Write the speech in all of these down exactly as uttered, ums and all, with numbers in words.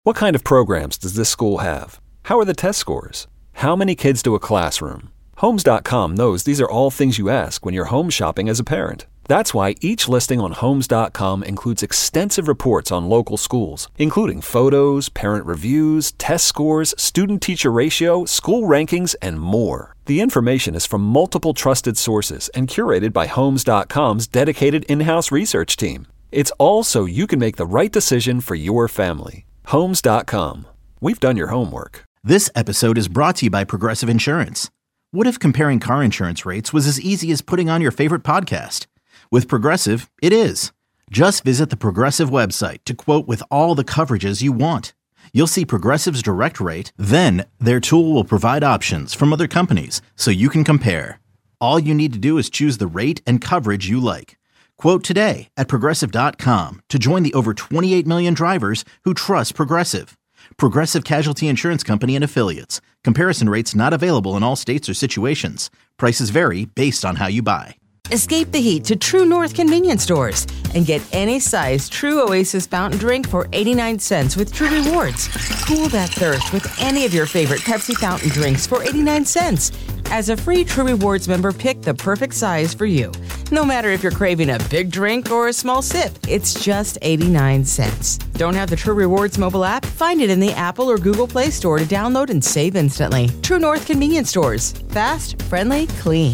What kind of programs does this school have? How are the test scores? How many kids do a classroom? Homes dot com knows these are all things you ask when you're home shopping as a parent. That's why each listing on Homes dot com includes extensive reports on local schools, including photos, parent reviews, test scores, student-teacher ratio, school rankings, and more. The information is from multiple trusted sources and curated by Homes dot com's dedicated in-house research team. It's all so you can make the right decision for your family. Homes dot com. We've done your homework. This episode is brought to you by Progressive Insurance. What if comparing car insurance rates was as easy as putting on your favorite podcast? With Progressive, it is. Just visit the Progressive website to quote with all the coverages you want. You'll see Progressive's direct rate, then their tool will provide options from other companies so you can compare. All you need to do is choose the rate and coverage you like. Quote today at Progressive dot com to join the over twenty-eight million drivers who trust Progressive. Progressive Casualty Insurance Company and Affiliates. Comparison rates not available in all states or situations. Prices vary based on how you buy. Escape the heat to True North convenience stores and get any size True Oasis fountain drink for eighty-nine cents with True Rewards. Cool that thirst with any of your favorite Pepsi fountain drinks for eighty-nine cents. As a free True Rewards member, pick the perfect size for you. No matter if you're craving a big drink or a small sip, it's just eighty-nine cents. Don't have the True Rewards mobile app? Find it in the Apple or Google Play Store to download and save instantly. True North convenience stores. Fast, friendly, clean.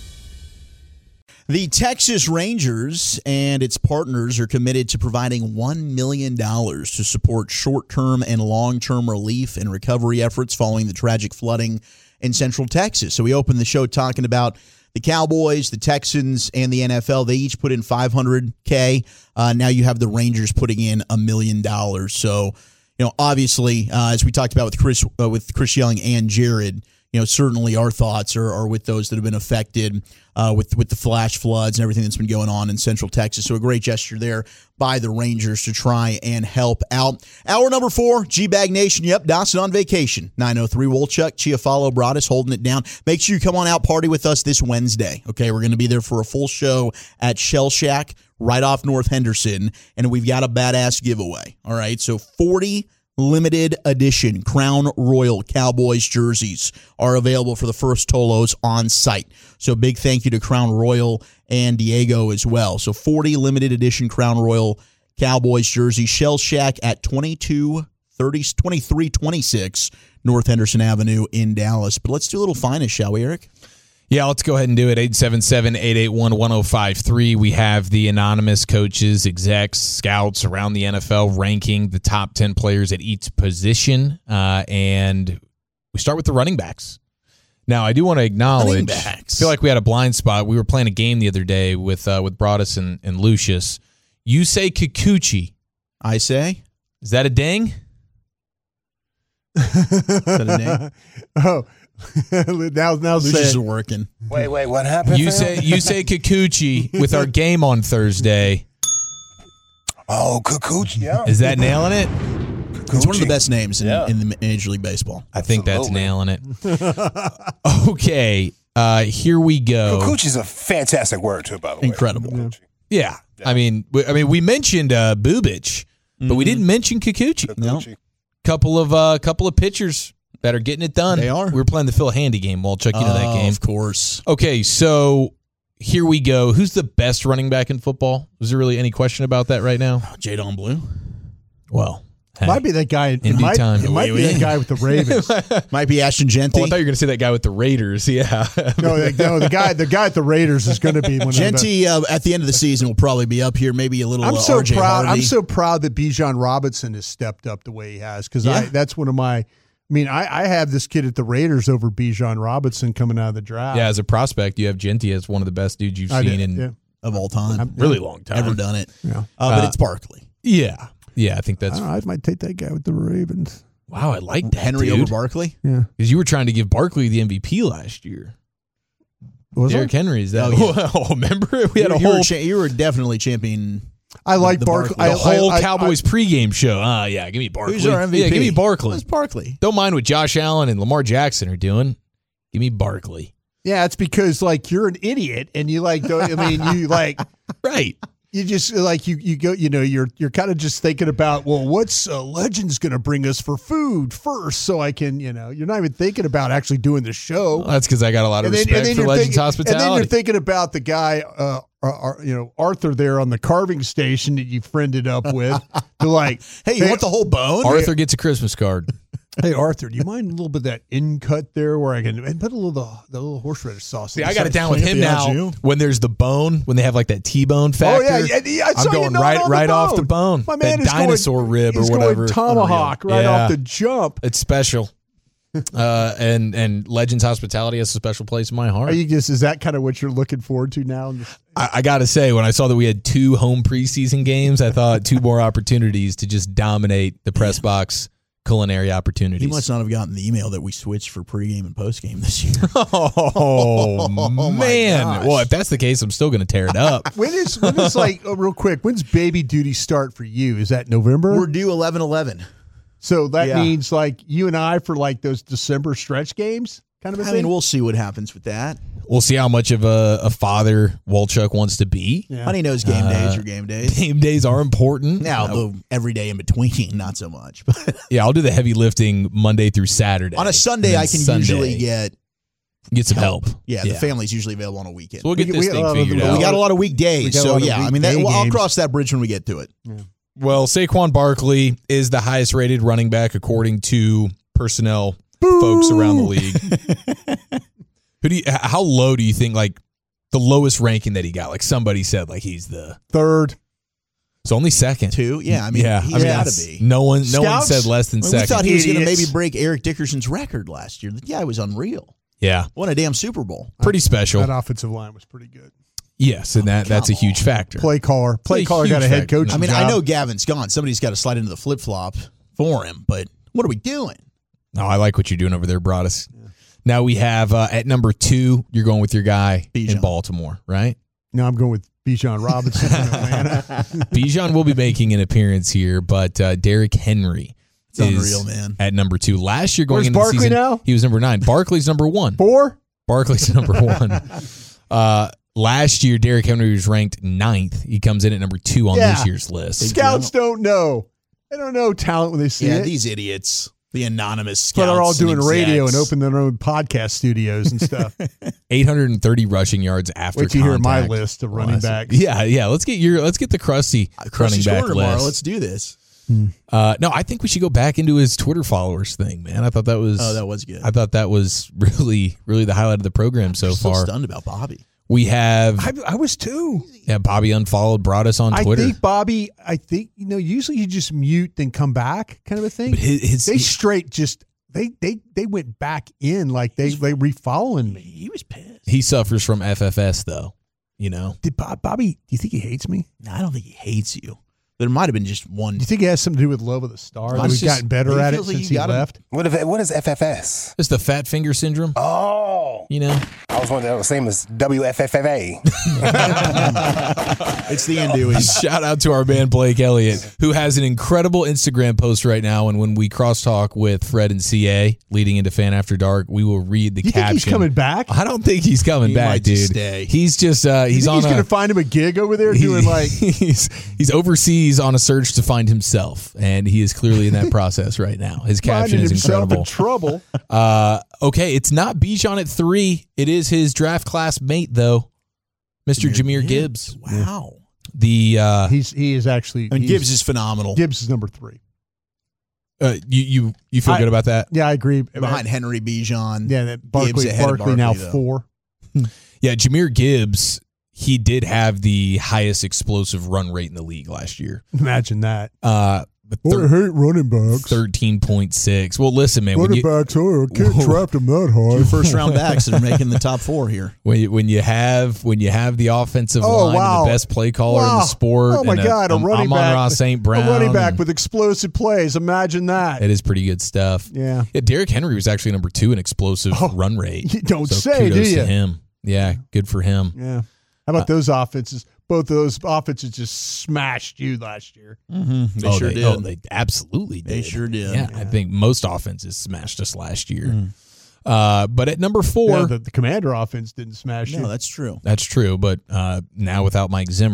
The Texas Rangers and its partners are committed to providing one million dollars to support short-term and long-term relief and recovery efforts following the tragic flooding in Central Texas. So we opened the show talking about the Cowboys, the Texans, and the N F L. They each put in five hundred K. Uh, now you have the Rangers putting in a million dollars. So, you know, obviously, uh, as we talked about with Chris, uh, with Chris Young and Jared, you know, certainly our thoughts are, are with those that have been affected uh, with with the flash floods and everything that's been going on in Central Texas. So a great gesture there by the Rangers to try and help out. Hour number four, G-Bag Nation. Yep, Dawson on vacation. nine oh three Wolchuk, Chiafalo Broadus holding it down. Make sure you come on out, party with us this Wednesday. Okay, we're going to be there for a full show at Shell Shack right off North Henderson, and we've got a badass giveaway. All right, so forty limited edition Crown Royal Cowboys jerseys are available for the first Tolos on site. So big thank you to Crown Royal and Diego as well. So forty limited edition Crown Royal Cowboys jerseys, Shell Shack at twenty-two thirty, twenty-three twenty-six North Henderson Avenue in Dallas. But let's do a little finest, shall we, Eric? Yeah, let's go ahead and do it. eight seven seven, eight eight one, one oh five three. We have the anonymous coaches, execs, scouts around the N F L ranking the top ten players at each position. Uh, and we start with the running backs. Now, I do want to acknowledge, I feel like we had a blind spot. We were playing a game the other day with uh, with Broadus and, and Lucius. You say Kikuchi. I say? Is that a ding? Is that a ding? Oh. now, now Lucius is working. Wait, wait, what happened? You say you say Kikuchi with our game on Thursday. Oh, Kikuchi, yeah. Is that nailing it? Kikuchi. It's one of the best names in, yeah. in the Major League Baseball. I think Absolutely. That's nailing it. Okay, uh, here we go. Kikuchi's a fantastic word too, by the way. Incredible. Yeah, yeah. I mean, we, I mean, we mentioned uh, Bubich, mm-hmm. but we didn't mention Kikuchi. Kikuchi. No. Couple of uh, couple of pitchers that are getting it done. They are. We were playing the Phil Handy game. Well, Chuck, you know that game. Of course. Okay, so here we go. Who's the best running back in football? Is there really any question about that right now? Jadon Blue. Well, hey, might be that guy. It in might, time. It might be that guy with the Ravens. Might be Ashton Genty. Oh, I thought you were going to say that guy with the Raiders. Yeah. no, no, the guy, the guy at the Raiders is going to be one Genty. Uh, at the end of the season will probably be up here. Maybe a little. I'm uh, so R J proud. Hardy. I'm so proud that Bijan Robinson has stepped up the way he has because yeah. I that's one of my. I mean, I, I have this kid at the Raiders over Bijan Robinson coming out of the draft. Yeah, as a prospect, you have Genty as one of the best dudes you've I seen did, in yeah. of all time. I'm, really long time. Ever done it. Yeah. Uh, but uh, it's Barkley. Yeah. Yeah, I think that's. I, know, I might take that guy with the Ravens. Wow, I like that. Henry dude. over Barkley? Yeah. Because you were trying to give Barkley the M V P last year. Was Derrick Henry, is that? Oh, yeah. oh, remember? We had you, a you whole. Were cha- you were definitely champion. I like the Barkley. The I, whole I, I, Cowboys I, pregame show. Ah, yeah, give me Barkley. Who's our M V P? Yeah, give me Barkley. Who's Barkley? Don't mind what Josh Allen and Lamar Jackson are doing. Give me Barkley. Yeah, it's because like you're an idiot and you like. Don't, I mean, you like. Right. You just like you you go you know you're you're kind of just thinking about, well, what's uh, Legends going to bring us for food first, so I can you know you're not even thinking about actually doing the show. Well, that's because I got a lot of And then- respect and then for you're Legends thinking- Hospitality. And then you're thinking about the guy, uh, uh, uh, you know, Arthur there on the carving station that you friended up with. They're like, Hey, you want the whole bone? Arthur gets a Christmas card. hey, Arthur, do you mind a little bit of that in cut there where I can and put a little the, the little horseradish sauce? See, on I the got it side? down with clean up him the now. au jus. When there's the bone, when they have like that T-bone Oh factor, yeah, yeah, yeah I saw I'm you going gnawing right on right the off the bone. bone. My man that is dinosaur going, rib or he's whatever. Going tomahawk Unreal. right Yeah. off the jump. It's special. uh, and and Legends Hospitality has a special place in my heart. Are you just is that kind of what you're looking forward to now? I, I got to say, when I saw that we had two home preseason games, I thought two more opportunities to just dominate the press box culinary opportunities. He must not have gotten the email that we switched for pregame and postgame this year. Oh, my man. gosh. Well, if that's the case, I'm still going to tear it up. When is when is like oh, real quick? When's baby duty start for you? Is that November? We're due eleven eleven. So that Yeah. means like you and I for like those December stretch games, kind of a I thing. mean, we'll see what happens with that. We'll see how much of a, a father Walchuk wants to be. Yeah. Honey knows game days Uh, are game days. Game days are important. Now, Uh, though, every day in between, not so much. But yeah, I'll do the heavy lifting Monday through Saturday. on a Sunday, And then I can Sunday, usually get get some help. Yeah, the family's usually available on a weekend. So we'll get We- this we- thing uh, figured we out. we got a lot of weekdays, We got a so lot of yeah. I mean, that, weekday well, I'll games. cross that bridge when we get to it. Well, Saquon Barkley is the highest rated running back according to personnel folks around the league. Who do you, h- how low do you think, like, the lowest ranking that he got? Like, somebody said, like, he's the Third. it's only second. Two, yeah. I mean, yeah, he's I mean, got to it's- be. No one, no one Scouts? said less than I mean, we second. thought he was going to Idiots. maybe break Eric Dickerson's record last year. Yeah, it was unreal. yeah, Won a damn Super Bowl. pretty special. That offensive line was pretty good. Yes, and that that's a come huge on. factor. Play caller. Play a caller got a huge head factor. coach. I mean, I job. know Gavin's gone. Somebody's got to slide into the flip flop for him. But what are we doing? No, I like what you're doing over there, Broadus. Now we have uh, at number two, you're going with your guy in Bijan. Baltimore, right? No, I'm going with Bijan Robinson in Atlanta. Bijan will be making an appearance here, but uh, Derrick Henry It's is unreal, man. at number two. Last year going Where's into Barkley the season, now? he was number nine. Barkley's number one. Four? Barkley's number one. Uh, last year, Derrick Henry was ranked ninth. He comes in at number two on Yeah. this year's list. Scouts don't know. They don't know talent when they see Yeah, it. these idiots, the anonymous scouts. but they're all and doing radio and execs. open their own podcast studios and stuff. eight hundred thirty rushing yards after Wait till you hear my contact. list of running backs. Yeah, yeah. Let's get your let's get the crusty running Krusty's back Corner tomorrow. list. Let's do this. Uh, no, I think we should go back into his Twitter followers thing, man. I thought that was Oh, that was good. I thought that was really, really the highlight of the program so I'm still far. stunned about Bobby. We have I, I was too. yeah, Bobby unfollowed, brought us on I Twitter. think Bobby. I think you know. Usually you just mute then come back, kind of a thing. But his, his, They straight just they they they went back in like they they refollowing me. He was pissed. he suffers from F F S though. You know, Did Bob, Bobby? Do you think he hates me? No, I don't think he hates you. There might have been just one. Do you think it has something to do with love of the star? That It's we've just- gotten better he at it feels like since you he got him. left. What if what is F F S? it's the fat finger syndrome. Oh, You know, I was wondering that was the same as W F F A. It's the Induies. shout out to our man Blake Elliott, who has an incredible Instagram post right now. And when we crosstalk with Fred and C A leading into Fan After Dark, we will read the You caption. think he's coming back? I don't think he's coming He back, might dude. just stay. He's just uh, You he's think on he's a going to find him a gig over there doing like he's he's overseas on a search to find himself, and he is clearly in that process right now. His caption finding is himself incredible. in trouble. Uh, okay, it's not Bijan at three. It is his draft class mate though, Mister Jahmyr Gibbs. Wow. The uh, He's he is actually And he's- Gibbs is phenomenal. Gibbs is number three. uh, you you you feel I- good about that? Yeah, I agree. Behind Henry Bijan. yeah, that Barkley ahead of Barkley now Barkley, though. four. Yeah, Jahmyr Gibbs. He did have the highest explosive run rate in the league last year. Imagine that. Uh, but I thir- hate running backs. thirteen point six. Well, listen, man. When running you, backs, oh, I can't Whoa. draft them that Two high. first round backs that are making the top four here. when you, when you have when you have the offensive Oh, line wow. and the best play caller in Wow. the sport. Oh my and God, a um, running Amon-Ra back, Saint Brown, a running back and with explosive plays. Imagine that. it is pretty good stuff. Yeah. Yeah, Derrick Henry was actually number two in explosive Oh, run rate. you don't so say, kudos do to you? him. Yeah, good for him. Yeah. How about those offenses? Both of those offenses just smashed you last year. Mm-hmm. They oh, sure they, did. Oh, they absolutely did. They sure did. Yeah, I think most offenses smashed us last year. Uh, but at number four, Yeah, the, the Commander offense didn't smash you. no, that's true. that's true. But uh, now without Mike Zimmer,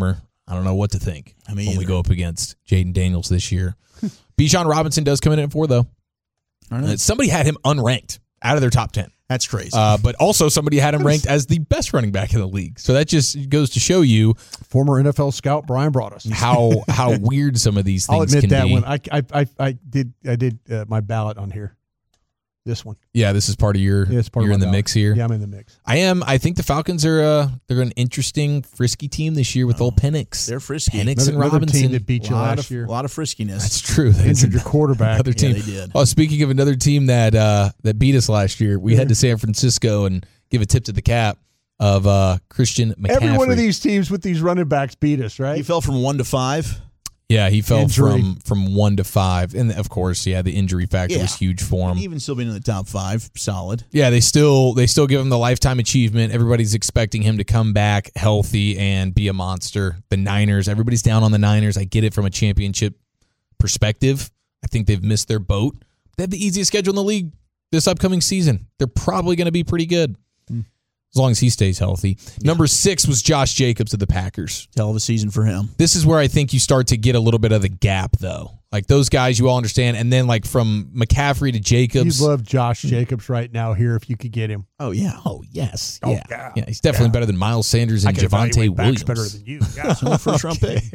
I don't know what to think I mean, when we either. go up against Jaden Daniels this year. Bijan Robinson does come in at four, though. All right. Uh, Somebody had him unranked out of their top ten. That's crazy. Uh, but also somebody had him ranked as the best running back in the league. So that just goes to show you Former N F L scout Brian Broaddus. how how weird some of these things I'll admit can that be. one. I, I, I, I did I did uh, my ballot on here. This one. Yeah, this is part of your. Yeah, it's part of you're my in the ballot. mix here. Yeah, I'm in the mix. I am. I think the Falcons are. Uh, they're an interesting, frisky team this year with old Penix. They're frisky. Penix Another, and another Robinson. team that beat a you lot last of, year. a lot of friskiness. That's true. That is Injured your quarterback. Another team. Yeah, they did. Oh, speaking of another team that uh, that beat us last year, we head to San Francisco and give a tip to the cap of uh, Christian McCaffrey. Every one of these teams with these running backs beat us, right? He fell from one to five. Yeah, he fell Injury. from from one to five, and of course, yeah, the injury factor Yeah. was huge for him. Even still being in the top five, solid. Yeah, they still they still give him the lifetime achievement. Everybody's expecting him to come back healthy and be a monster. The Niners, everybody's down on the Niners. I get it from a championship perspective. I think they've missed their boat. They have the easiest schedule in the league this upcoming season. They're probably going to be pretty good as long as he stays healthy. Number six was Josh Jacobs of the Packers. Hell of a season for him. This is where I think you start to get a little bit of the gap, though. Like those guys, you all understand. And then, like from McCaffrey to Jacobs. You'd love Josh Jacobs right now here if you could get him. Oh, yeah. Oh, yes. Oh, yeah. yeah. yeah. He's definitely Yeah. better than Miles Sanders I and can Javonte evaluate Williams. backs better than you. Yeah. It's only first round pick.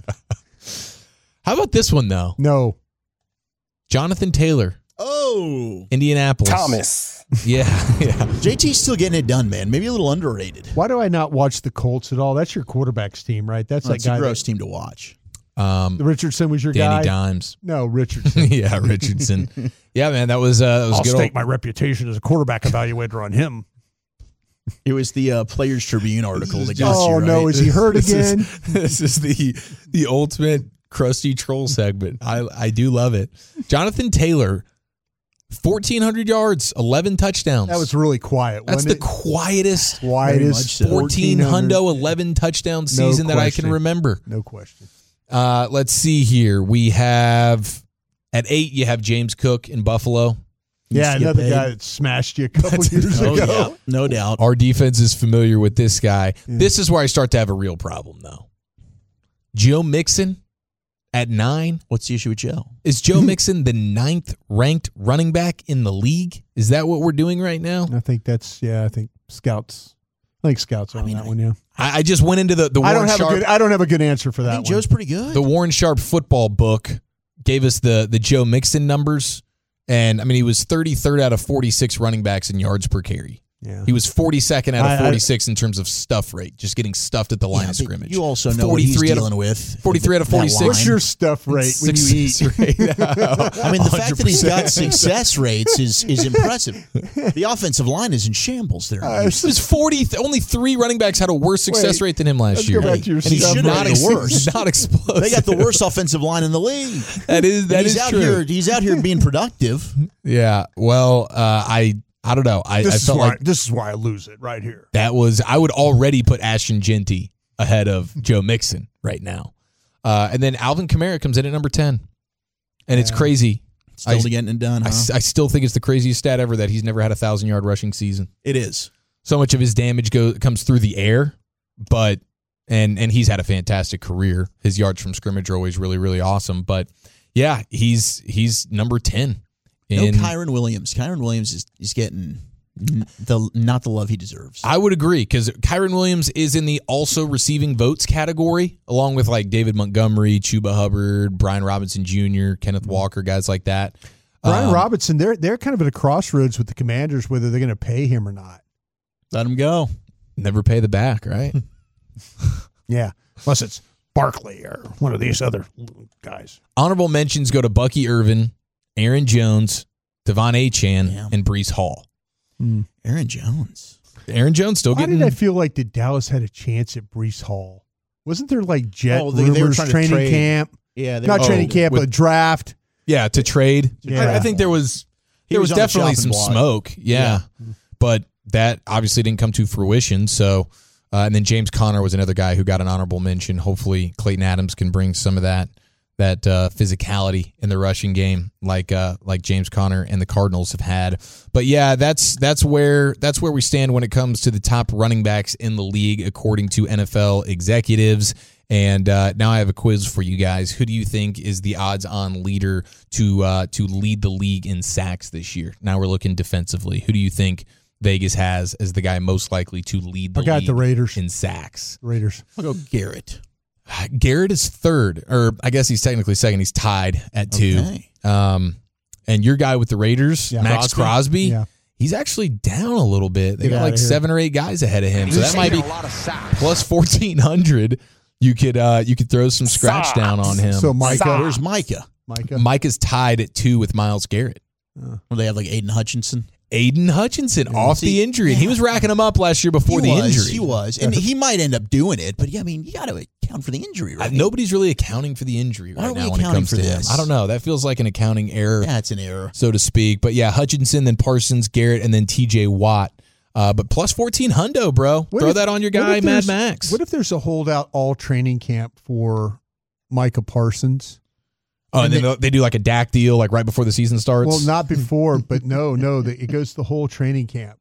How about this one, though? No. Jonathan Taylor, Oh. Indianapolis. Thomas. Yeah, yeah. J T's still getting it done, man. Maybe a little underrated. Why do I not watch the Colts at all? That's your quarterback's team, right? That's That's that guy. a gross That, team to watch. Um, Richardson was your Danny guy? Dimes. No, Richardson. Yeah, Richardson. Yeah, man, that was, uh, that was I'll good. stake Old, my reputation as a quarterback evaluator on him. It was the uh, Players Tribune article that got Oh, you, right? no. Is he hurt This is- again? This is the the ultimate crusty troll segment. I I do love it. Jonathan Taylor, fourteen hundred yards, eleven touchdowns. That was really quiet. That's the wasn't it? quietest quietest. much so. fourteen hundred. hundo, eleven touchdown No season that I can question. remember. No question. Uh, let's see here. We have at eight. You have James Cook in Buffalo. Yeah, to get another paid. guy that smashed you a couple That's- years Oh, ago. yeah. No doubt. Our defense is familiar with this guy. This is where I start to have a real problem, though. Joe Mixon at nine. What's the issue with Joe? Is Joe Mixon the ninth ranked running back in the league? Is that what we're doing right now? I think that's, yeah, I think scouts. I think scouts are on mean, that I- one, yeah. I, I just went into the, the I Warren don't have Sharp a good I don't have a good answer for I that think one. Joe's pretty good. the Warren Sharp football book gave us the the Joe Mixon numbers. And I mean, he was thirty-third out of forty-six running backs in yards per carry. Yeah. He was forty-second out I- of I- forty-six in terms of stuff rate, just getting stuffed at the line Yeah, of but scrimmage. You also know what he's forty-three out of- dealing with. forty-three out of That forty-six. What's line. your stuff rate when you eat? Success rate. I mean, the fact that he's got one hundred percent. success rates is is impressive. The offensive line is in shambles there. Uh, It was forty. Only three running backs had a worse success Wait, rate than him last let's year. go back to your and he's stuff not, rate. ex- The worst. not explosive. They got the worst offensive line in the league. That is that And he's is out true. here. He's out here being productive. Yeah. Well, uh, I I don't know. I, This I is felt why like this is why I lose it right here. that was. I would already put Ashton Genty ahead of Joe Mixon right now, uh, and then Alvin Kamara comes in at number ten, and it's crazy. Still I- getting it done. I, Huh? s- I still think it's the craziest stat ever that he's never had a thousand yard rushing season. It is. So much of his damage go, comes through the air, but and and he's had a fantastic career. His yards from scrimmage are always really really awesome. But yeah, he's he's number ten. No In, Kyron Williams. Kyron Williams is, is getting n- the not the love he deserves. I would agree because Kyron Williams is in the also receiving votes category, along with like David Montgomery, Chuba Hubbard, Brian Robinson Junior, Kenneth Walker, guys like that. Brian Um, Robinson, they're they're kind of at a crossroads with the Commanders whether they're going to pay him or not. Let him go. never pay the back, right? Yeah, unless it's Barkley or one of these other guys. Honorable mentions go to Bucky Irvin, Aaron Jones, Devon Achane, Yeah. and Breece Hall. Aaron Jones. Aaron Jones still Why getting. did I feel like that Dallas had a chance at Breece Hall? Wasn't there like jet Oh, they- they were rumors, trying to training trade. camp? Yeah, they Not were- training Oh, camp, with- but draft. Yeah, to trade. Yeah. I, I think there was He there was was, on the definitely chopping some block. smoke. Yeah. But that obviously didn't come to fruition. So, uh, and then James Conner was another guy who got an honorable mention. Hopefully, Clayton Adams can bring some of that that uh, physicality in the rushing game, like uh, like James Conner and the Cardinals have had. But yeah, that's that's where that's where we stand when it comes to the top running backs in the league, according to N F L executives. And uh, now I have a quiz for you guys. Who do you think is the odds-on leader to uh, to lead the league in sacks this year? Now we're looking defensively. Who do you think Vegas has as the guy most likely to lead the I got league the Raiders. in sacks? Raiders. I'll go Garrett. Garrett is third, or I guess he's technically second. He's tied at two. Okay. Um, and your guy with the Raiders, Yeah. Max Crosby? Crosby, Yeah. he's actually down a little bit. They Get got outta like here. seven or eight guys ahead of him, so that might be plus fourteen hundred. You could uh, you could throw some scratch down on him. So Micah. Where's Micah? Micah. Mike is tied at two with Myles Garrett. Well, they have like Aiden Hutchinson. Aiden Hutchinson off See, the injury, and he yeah. was racking them up last year before he the was, injury. He was. And he might end up doing it, but yeah, I mean, you got to account for the injury, Uh, right? Nobody's really accounting for the injury Why right are we now when it accounting comes for to him. this? I don't know. That feels like an accounting error. Yeah, it's an error. So to speak. But yeah, Hutchinson, then Parsons, Garrett, and then T J Watt. Uh, but plus fourteen hundo, bro. What Throw if- that on your what guy, if Mad there's- Max. What if there's a holdout all training camp for Micah Parsons? oh, and then they, they do like a D A C deal like right before the season starts? Well, not before, but no, no. The, it goes the whole training camp.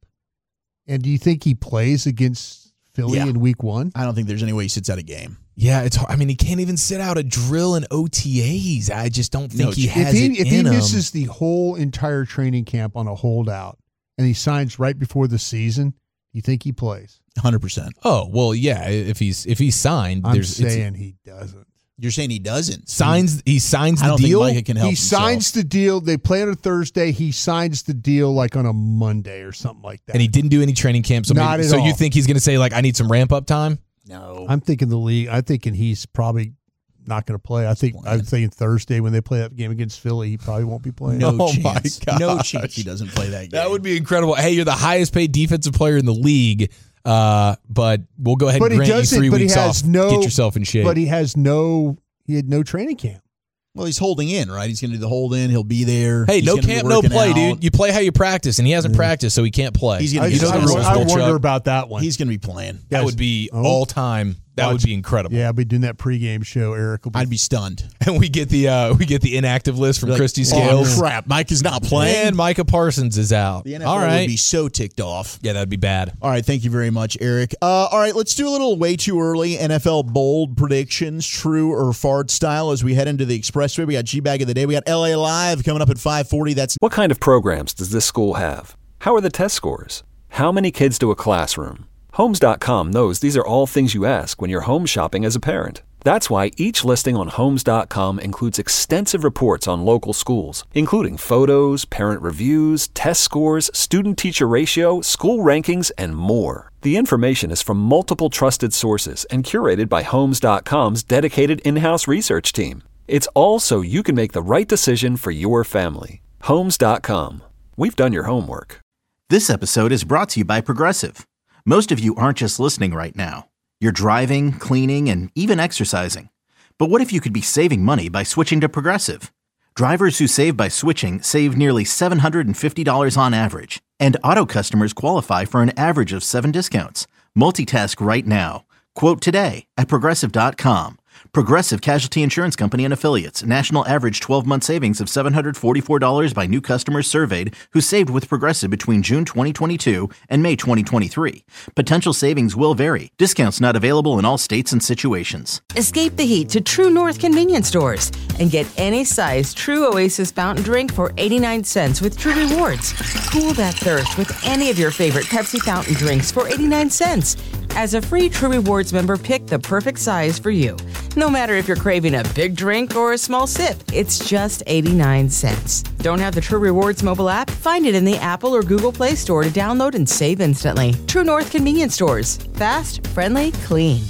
And do you think he plays against Philly Yeah. in week one? I don't think there's any way he sits out a game. Yeah, it's hard. I mean, he can't even sit out a drill in O T As. I just don't think No, he if has if he, it if he in him. misses the whole entire training camp on a holdout and he signs right before the season, you think he plays? one hundred percent. Oh, well, yeah, if he's if he's signed, I'm there's it's- saying he doesn't. You're saying he doesn't? signs he signs I the don't deal. think Micah can help He himself. signs the deal. They play on a Thursday. He signs the deal like on a Monday or something like that. and he didn't do any training camp. So, Not maybe, at so you all. think he's going to say like, I need some ramp up time? No. I'm thinking the league. I'm thinking he's probably not going to play. I think I'm thinking Thursday when they play that game against Philly, he probably won't be playing. No Oh my chance. No gosh. chance he doesn't play that game. That would be incredible. Hey, you're the highest paid defensive player in the league, uh, but we'll go ahead But and he grant you doesn't. three But he weeks has off. no. Get yourself in shape. But he has no. He had no training camp. Well, he's holding in, right? He's going to do the hold in. He'll be there. hey, He's no gonna be camp, no working play, out. dude. You play how you practice, and he hasn't practiced, so he can't play. He's gonna I, be you know I, the fine. rules, I Bill wonder Chuck. about that one. He's going to be playing. That would be Oh. all time. That would Watch- be incredible. Yeah, I'll be doing that pregame show. Eric will be. I'd be stunned. And we get the uh, we get the inactive list from Like, Christy oh, Scales. crap. Mike is not playing. And Micah Parsons is out. The N F L all right. would be so ticked off. Yeah, that'd be bad. All right, thank you very much, Eric. Uh, all right, let's do a little way too early N F L bold predictions, true or fart style, as we head into the Expressway. We got G-Bag of the Day. We got L A Live coming up at five forty. That's What kind of programs does this school have? How are the test scores? How many kids do a classroom? Homes dot com knows these are all things you ask when you're home shopping as a parent. That's why each listing on Homes dot com includes extensive reports on local schools, including photos, parent reviews, test scores, student-teacher ratio, school rankings, and more. The information is from multiple trusted sources and curated by Homes dot com's dedicated in-house research team. It's all so you can make the right decision for your family. Homes dot com. We've done your homework. This episode is brought to you by Progressive. Most of you aren't just listening right now. You're driving, cleaning, and even exercising. But what if you could be saving money by switching to Progressive? Drivers who save by switching save nearly seven hundred fifty dollars on average. And auto customers qualify for an average of seven discounts. Multitask right now. Quote today at Progressive dot com. Progressive Casualty Insurance Company and Affiliates. National average twelve-month savings of seven hundred forty-four dollars by new customers surveyed who saved with Progressive between June twenty twenty-two and May twenty twenty-three. Potential savings will vary. Discounts not available in all states and situations. Escape the heat to True North convenience stores and get any size True Oasis fountain drink for eighty-nine cents with True Rewards. Cool that thirst with any of your favorite Pepsi fountain drinks for eighty-nine cents. As a free True Rewards member, pick the perfect size for you. No matter if you're craving a big drink or a small sip, it's just eighty-nine cents. Don't have the True Rewards mobile app? Find it in the Apple or Google Play Store to download and save instantly. True North convenience stores. Fast, friendly, clean.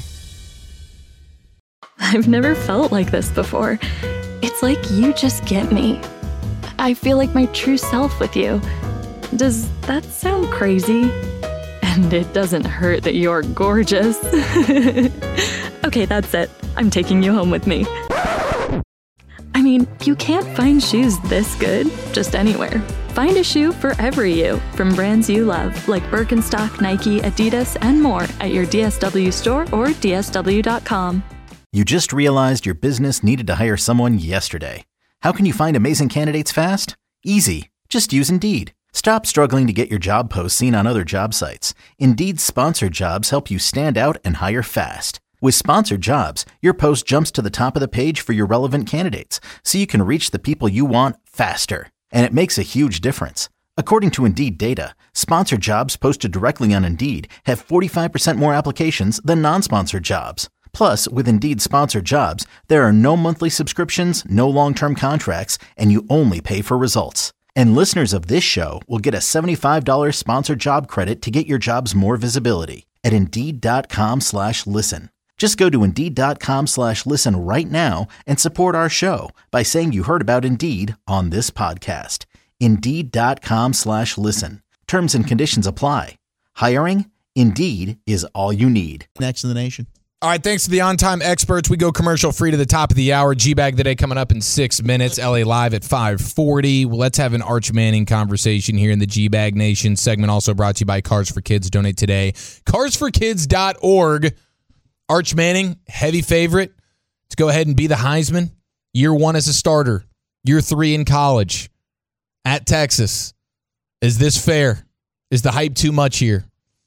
I've never felt like this before. It's like you just get me. I feel like my true self with you. Does that sound crazy? And it doesn't hurt that you're gorgeous. Okay, that's it. I'm taking you home with me. I mean, you can't find shoes this good just anywhere. Find a shoe for every you from brands you love, like Birkenstock, Nike, Adidas, and more at your D S W store or D S W dot com. You just realized your business needed to hire someone yesterday. How can you find amazing candidates fast? Easy. Just use Indeed. Stop struggling to get your job posts seen on other job sites. Indeed's sponsored jobs help you stand out and hire fast. With sponsored jobs, your post jumps to the top of the page for your relevant candidates, so you can reach the people you want faster. And it makes a huge difference. According to Indeed data, sponsored jobs posted directly on Indeed have forty-five percent more applications than non-sponsored jobs. Plus, with Indeed sponsored jobs, there are no monthly subscriptions, no long-term contracts, and you only pay for results. And listeners of this show will get a seventy-five dollars sponsored job credit to get your jobs more visibility at Indeed.com slash listen. Just go to Indeed.com slash listen right now and support our show by saying you heard about Indeed on this podcast. Indeed.com slash listen. Terms and conditions apply. Hiring? Indeed is all you need. Next in the nation. All right, thanks to the on-time experts. We go commercial free to the top of the hour. G-Bag the Day coming up in six minutes. L A Live at five forty. Well, let's have an Arch Manning conversation here in the G-Bag Nation segment, also brought to you by Cars for Kids. Donate today. cars for kids dot org. Arch Manning, heavy favorite to go ahead and be the Heisman. Year one as a starter. Year three in college. At Texas. Is this fair? Is the hype too much here?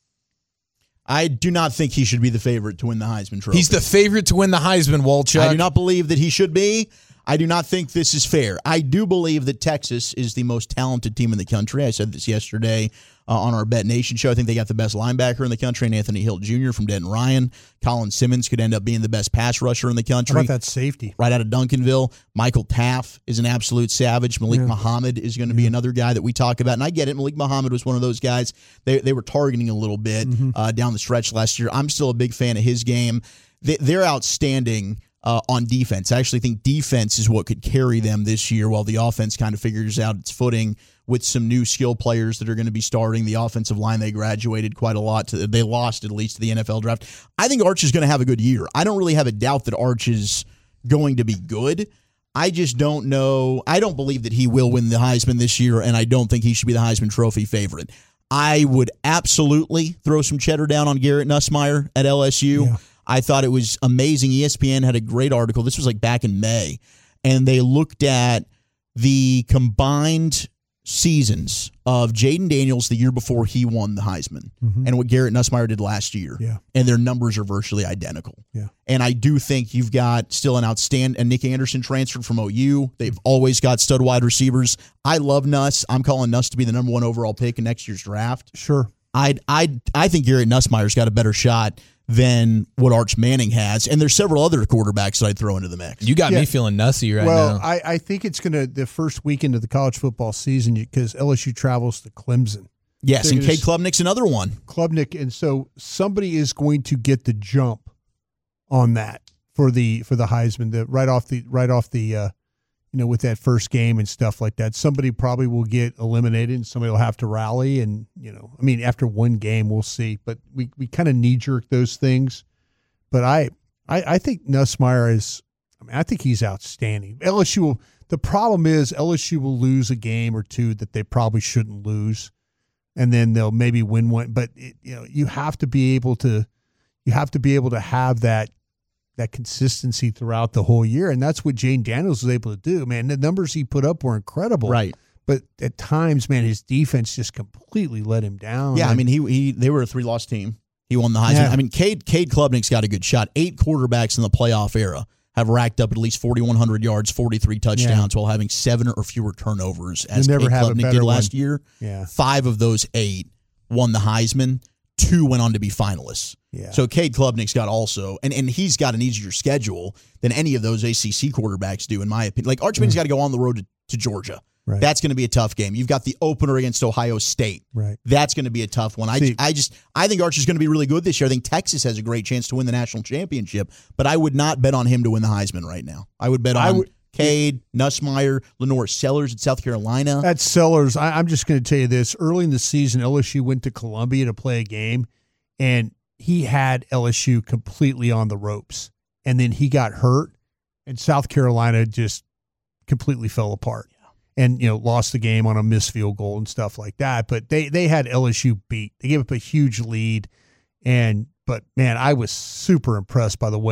I do not think he should be the favorite to win the Heisman Trophy. He's the favorite to win the Heisman, Walchuk. I do not believe that he should be. I do not think this is fair. I do believe that Texas is the most talented team in the country. I said this yesterday uh, on our Bet Nation show. I think they got the best linebacker in the country, and Anthony Hill Junior from Denton Ryan. Colin Simmons could end up being the best pass rusher in the country. How about that safety? Right out of Duncanville. Michael Taff is an absolute savage. Malik yeah. Muhammad is going to be another guy that we talk about. And I get it. Malik Muhammad was one of those guys they, they were targeting a little bit mm-hmm. uh, down the stretch last year. I'm still a big fan of his game. They, they're outstanding Uh, on defense. I actually think defense is what could carry them this year while the offense kind of figures out its footing with some new skill players that are going to be starting. The offensive line, they graduated quite a lot. To, they lost at least to the N F L draft. I think Arch is going to have a good year. I don't really have a doubt that Arch is going to be good. I just don't know. I don't believe that he will win the Heisman this year, and I don't think he should be the Heisman Trophy favorite. I would absolutely throw some cheddar down on Garrett Nussmeier at L S U. Yeah. I thought it was amazing. E S P N had a great article. This was like back in May. And they looked at the combined seasons of Jaden Daniels the year before he won the Heisman mm-hmm. and what Garrett Nussmeier did last year. Yeah. And their numbers are virtually identical. Yeah. And I do think you've got still an outstanding, and Nick Anderson transferred from O U. They've always got stud wide receivers. I love Nuss. I'm calling Nuss to be the number one overall pick in next year's draft. Sure. I I I think Garrett Nussmeier's got a better shot than what Arch Manning has. And there's several other quarterbacks that I'd throw into the mix. You got yeah. me feeling nussy right well, now. Well, I, I think it's going to, the first weekend of the college football season, because L S U travels to Clemson. Yes, They're and Cade Klubnik's another one. Klubnik, and so somebody is going to get the jump on that for the for the Heisman, the right off the right off the uh, you know, with that first game and stuff like that. Somebody probably will get eliminated, and somebody will have to rally. And you know, I mean, after one game, we'll see. But we we kind of knee jerk those things. But I, I, I think Nussmeier is, I mean, I think he's outstanding. L S U will, the problem is L S U will lose a game or two that they probably shouldn't lose, and then they'll maybe win one. But it, you know, you have to be able to, you have to be able to have that, that consistency throughout the whole year, and that's what Jaden Daniels was able to do. Man, the numbers he put up were incredible. Right. But at times, man, his defense just completely let him down. Yeah, I mean, he he they were a three-loss team. He won the Heisman. Yeah. I mean, Cade, Cade Klubnik's got a good shot. Eight quarterbacks in the playoff era have racked up at least forty-one hundred yards, forty-three touchdowns, yeah. while having seven or fewer turnovers, as Cade Klubnik did last one. year. Yeah. Five of those eight won the Heisman. Two went on to be finalists. Yeah. So Cade Klubnik's got also, and, and he's got an easier schedule than any of those A C C quarterbacks do, in my opinion. Like, Arch Manning's mm. got to go on the road to, to Georgia. Right. That's going to be a tough game. You've got the opener against Ohio State. Right. That's going to be a tough one. See, I, I just I think Archer's going to be really good this year. I think Texas has a great chance to win the national championship, but I would not bet on him to win the Heisman right now. I would bet on I would, Cade, Nussmeier, Lenore Sellers at South Carolina. That's Sellers. I, I'm just going to tell you this. Early in the season, L S U went to Columbia to play a game, and he had L S U completely on the ropes. And then he got hurt, and South Carolina just completely fell apart. And, you know, lost the game on a missed field goal and stuff like that. But they, they had L S U beat. They gave up a huge lead. And, but, man, I was super impressed by the way that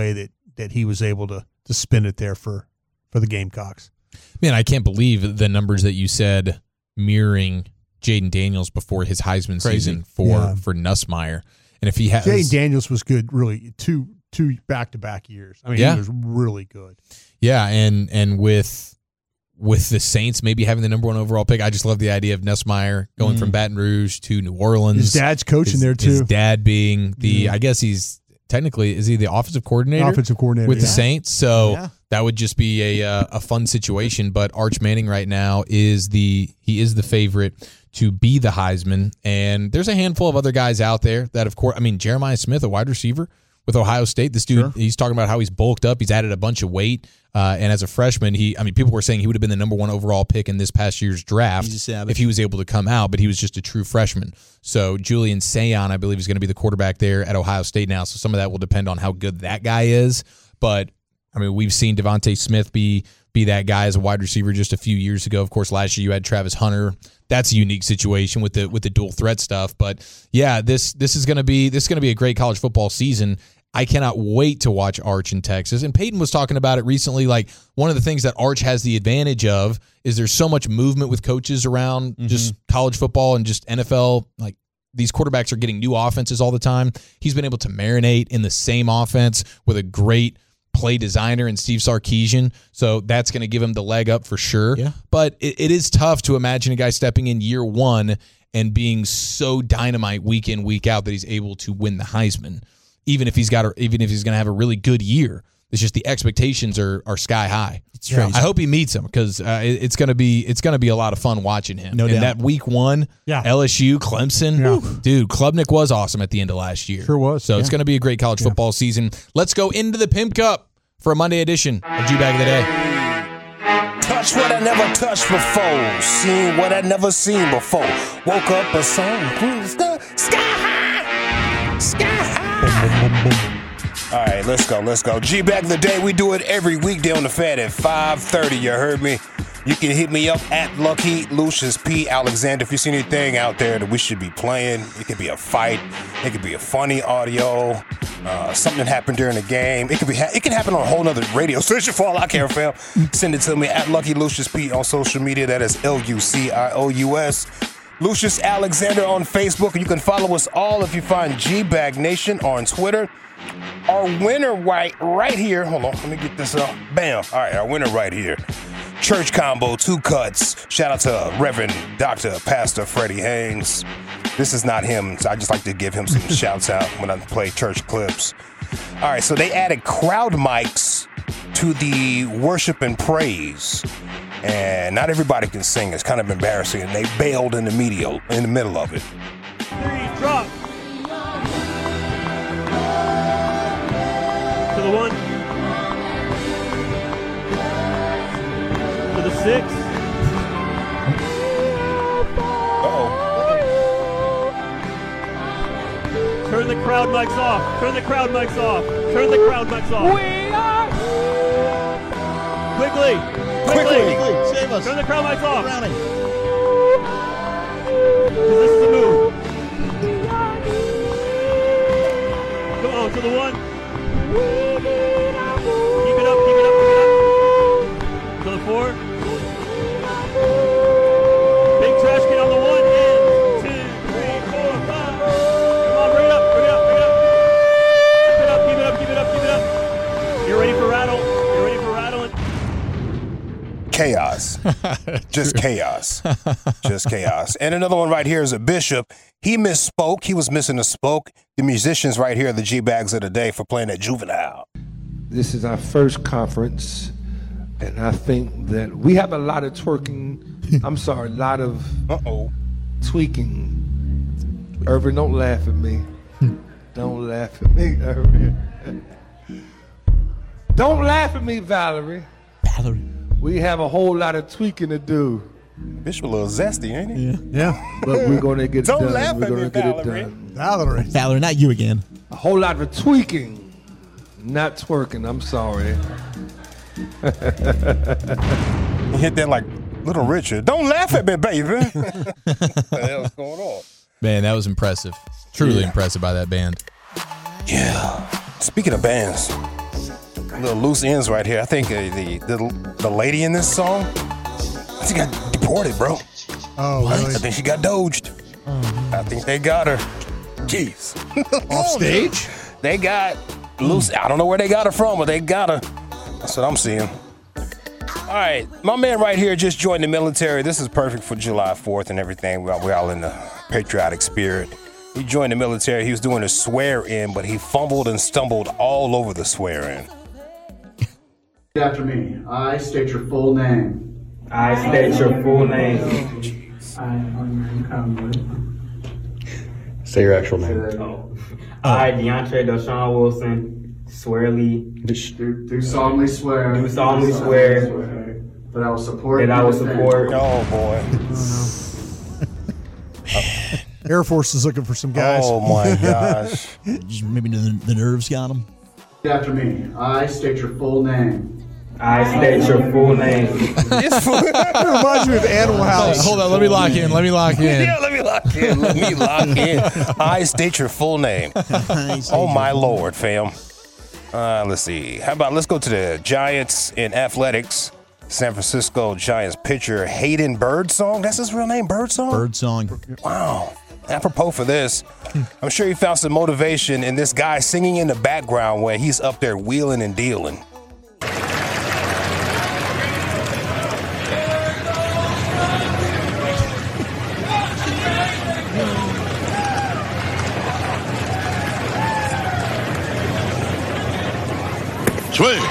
that he was able to to spin it there for for the Gamecocks. Man, I can't believe the numbers that you said mirroring Jaden Daniels before his Heisman Crazy. season for Yeah. for Nussmeier. And if he has Jaden Daniels was good, really two two back to back years. I mean, Yeah. he was really good. Yeah, and and with with the Saints maybe having the number one overall pick, I just love the idea of Nussmeier going Mm. from Baton Rouge to New Orleans. His dad's coaching his, there too. His dad being the, Yeah. I guess he's technically, is he the offensive coordinator? Offensive coordinator with yeah. the Saints. So Yeah. that would just be a uh, a fun situation. But Arch Manning right now is the he is the favorite to be the Heisman, and there's a handful of other guys out there that, of course, I mean Jeremiah Smith, a wide receiver with Ohio State. This dude, Sure. he's talking about how he's bulked up. He's added a bunch of weight. Uh, and as a freshman, he, I mean, people were saying he would have been the number one overall pick in this past year's draft He's a savage. if he was able to come out, but he was just a true freshman. So Julian Sayon, I believe, is going to be the quarterback there at Ohio State now. So some of that will depend on how good that guy is. But, I mean, we've seen Devontae Smith be be that guy as a wide receiver just a few years ago. Of course, last year you had Travis Hunter. That's a unique situation with the with the dual threat stuff. But yeah, this this is gonna be this is gonna be a great college football season. I cannot wait to watch Arch in Texas. And Peyton was talking about it recently. Like, one of the things that Arch has the advantage of is there's so much movement with coaches around Mm-hmm. just college football and just N F L. Like, these quarterbacks are getting new offenses all the time. He's been able to marinate in the same offense with a great play designer in Steve Sarkisian. So that's going to give him the leg up for sure. Yeah. But it, it is tough to imagine a guy stepping in year one and being so dynamite week in, week out that he's able to win the Heisman. Even if he's got, a, even if he's going to have a really good year, it's just the expectations are are sky high. It's crazy. I hope he meets him because uh, it, it's going to be it's going to be a lot of fun watching him. No and doubt. that week one, Yeah. L S U, Clemson, Yeah. whew, dude, Klubnik was awesome at the end of last year. Sure was. So it's Yeah. going to be a great college football season. Let's go into the Pimp Cup for a Monday edition of G-Bag of the Day. Touch what I never touched before. Seen what I never seen before. Woke up and saw sky high. Sky high. All right, let's go, let's go. G-Bag of the Day, we do it every weekday on the Fed at five thirty, you heard me? You can hit me up at Lucky Lucius P. Alexander if you see anything out there that we should be playing. It could be a fight. It could be a funny audio. Uh, something happened during the game. It could be. Ha- it can happen on a whole nother radio station for all I care, fam. Send it to me at Lucky Lucius P. on social media. That is L U C I O U S. Lucius Alexander on Facebook. You can follow us all if you find G-Bag Nation on Twitter. Our winner right, right here. Hold on, let me get this up. Bam. All right, our winner right here. Church Combo, two cuts. Shout out to Reverend Doctor Pastor Freddie Haynes. This is not him, so I just like to give him some shouts out when I play church clips. All right, so they added crowd mics to the worship and praise. And not everybody can sing. It's kind of embarrassing. And they bailed in the media, in the middle of it. Three, drop. To the one. To the six. Uh-oh. Turn the crowd mics off. Turn the crowd mics off. Turn the crowd mics off. We are. Quickly. Quickly. Quickly, save us. Turn the crowd mics off. Browning. Because this is the move. Come on, to the one. Keep it up, keep it up, keep it up. To the four. Big trash can on the one. And two, three, four, five. Come on, bring it up, bring it up, bring it up. Keep it up, keep it up, keep it up, keep it up. You ready for rattle? You ready for rattling? Chaos. Just chaos. Just chaos. And another one right here is a bishop. He misspoke. He was missing a spoke. The musicians right here are the G-Bags of the Day for playing at Juvenile. This is our first conference, and I think that we have a lot of twerking. I'm sorry, a lot of Uh-oh. tweaking. Irvin, don't laugh at me. Don't laugh at me, Irvin. Don't laugh at me, Valerie. Valerie. We have a whole lot of tweaking to do. Bishop a little zesty, ain't he? Yeah. Yeah. But we're gonna get it Don't done. laugh we're at gonna me, get it Valerie. done. Valerie. Valerie, not you again. A whole lot of tweaking, not twerking. I'm sorry. He hit that like Little Richard. Don't laugh at me, baby. What the hell's going on? Man, that was impressive. Truly Yeah. impressive by that band. Yeah. Speaking of bands, Little loose ends right here. I think uh, the, the the lady in this song, I think got deported, bro. Oh, really? I think she got doged. Oh, I think they got her. Jeez. Off stage? They got loose. I don't know where they got her from, but they got her. That's what I'm seeing. All right, my man right here just joined the military. This is perfect for July fourth and everything. We're all, we're all in the patriotic spirit. He joined the military. He was doing a swear-in, but he fumbled and stumbled all over the swear-in. Repeat after me. I state your full name. I state your full name. I, Say your actual name. Oh. I, DeAndre Deshaun Wilson, swearly. Do, do solemnly swear. Do solemnly swear. That I will support. That I will support. Oh, boy. Air Force is looking for some guys. Oh, my gosh. Maybe the, the nerves got him. Repeat after me. I state your full name. I state your full name. It reminds me of Animal House. Hold on, let me lock in. Let me lock in. Yeah, let me lock in. Let me lock in. I state your full name. Oh, my Lord, fam. Uh, let's see. How about let's go to the Giants in athletics. San Francisco Giants pitcher Hayden Birdsong. That's his real name, Birdsong? Birdsong. Wow. Apropos for this, I'm sure he found some motivation in this guy singing in the background when he's up there wheeling and dealing. Swing.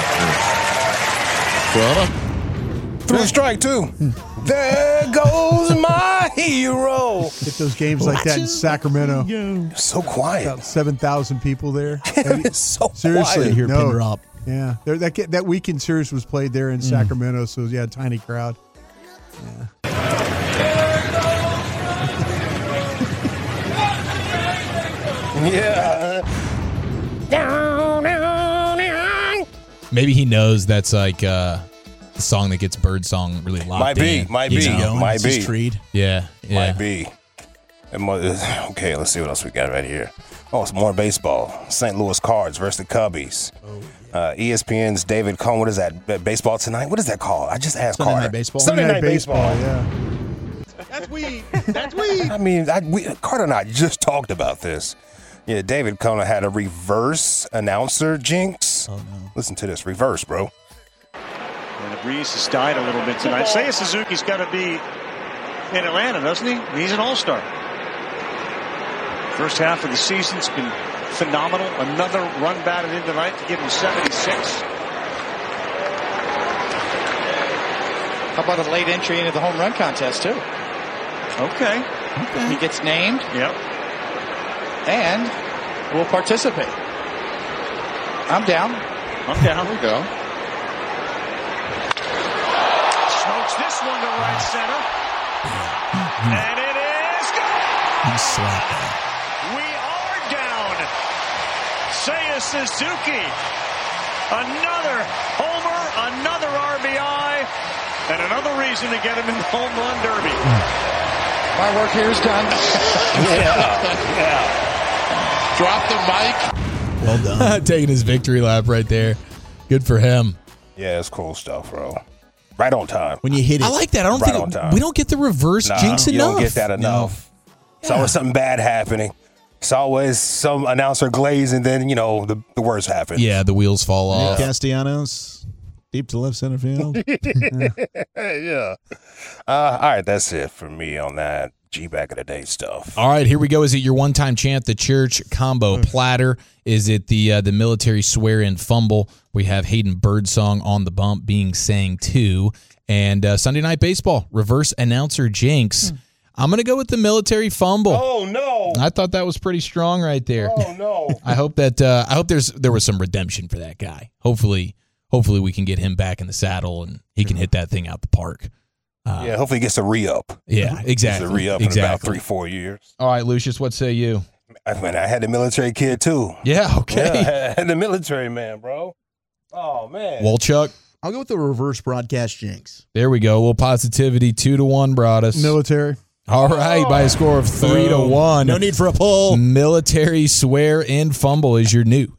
Through a strike, too. There goes my hero. Get those games like that in Sacramento. So quiet. About seven thousand people there. It's so Seriously, quiet. Hear no. pin drop. Yeah, there, that that weekend series was played there in Mm. Sacramento, so yeah, tiny crowd. Yeah. Maybe he knows that's like uh, the song that gets Birdsong really locked Might be, in. might You be, know? might It's his be. Creed. Yeah, yeah. Might be. It might- Okay, let's see what else we got right here. Oh, it's more baseball. Saint Louis Cards versus the Cubbies. Uh, E S P N's David Cohn. What is that? B- Baseball Tonight? What is that called? I just asked Sunday Carter. Night Baseball? Sunday Night Baseball. yeah. That's weed. That's weed. I mean, I, we, Carter and I just talked about this. Yeah, David Cohn had a reverse announcer jinx. Oh, no. Listen to this. Reverse, bro. And the breeze has died a little bit tonight. Seiya Suzuki's got to be in Atlanta, doesn't he? He's an all-star. First half of the season's been phenomenal. Another run batted in tonight to give him seventy-six. How about a late entry into the home run contest, too? Okay. okay. He gets named. Yep. And will participate. I'm down. I'm down. Here we go. Smokes this one to right center. And it is gone. He slapped that. We are down. Seiya Suzuki. Another homer, another R B I, and another reason to get him in the home run derby. My work here is done. Yeah. Yeah. Drop the mic. Well done. Taking his victory lap right there. Good for him. Yeah, it's cool stuff, bro. Right on time. When you hit it. I like that. I don't Right think on it, time. we don't get the reverse Nah, jinx you enough. don't get that enough. It's always something bad happening. It's always some announcer glaze, and then, you know, the, the worst happens. Yeah, the wheels fall off. Castellanos, deep to left center field. yeah. Uh, all right, that's it for me on that G back of the day stuff. All right, here we go. Is it your one-time chant, the church combo platter? Is it the uh, the military swear-in fumble? We have Hayden Birdsong on the bump being sang to. And uh, Sunday Night Baseball, reverse announcer jinx. I'm going to go with the military fumble. Oh, no. I thought that was pretty strong right there. Oh, no. I hope that uh, I hope there's there was some redemption for that guy. Hopefully, hopefully we can get him back in the saddle and he can hit that thing out the park. Uh, Yeah, hopefully he gets a re-up. Yeah, exactly. Gets a re-up exactly. in about three, four years. All right, Lucius, what say you? I mean, I had the military kid, too. Yeah, okay. Yeah, I had the military man, bro. Oh, man. Wolchuk? I'll go with the reverse broadcast jinx. There we go. Well, positivity two to one brought us. Military. All right, by a score of three to one. No need for a poll. Military swear in fumble is your new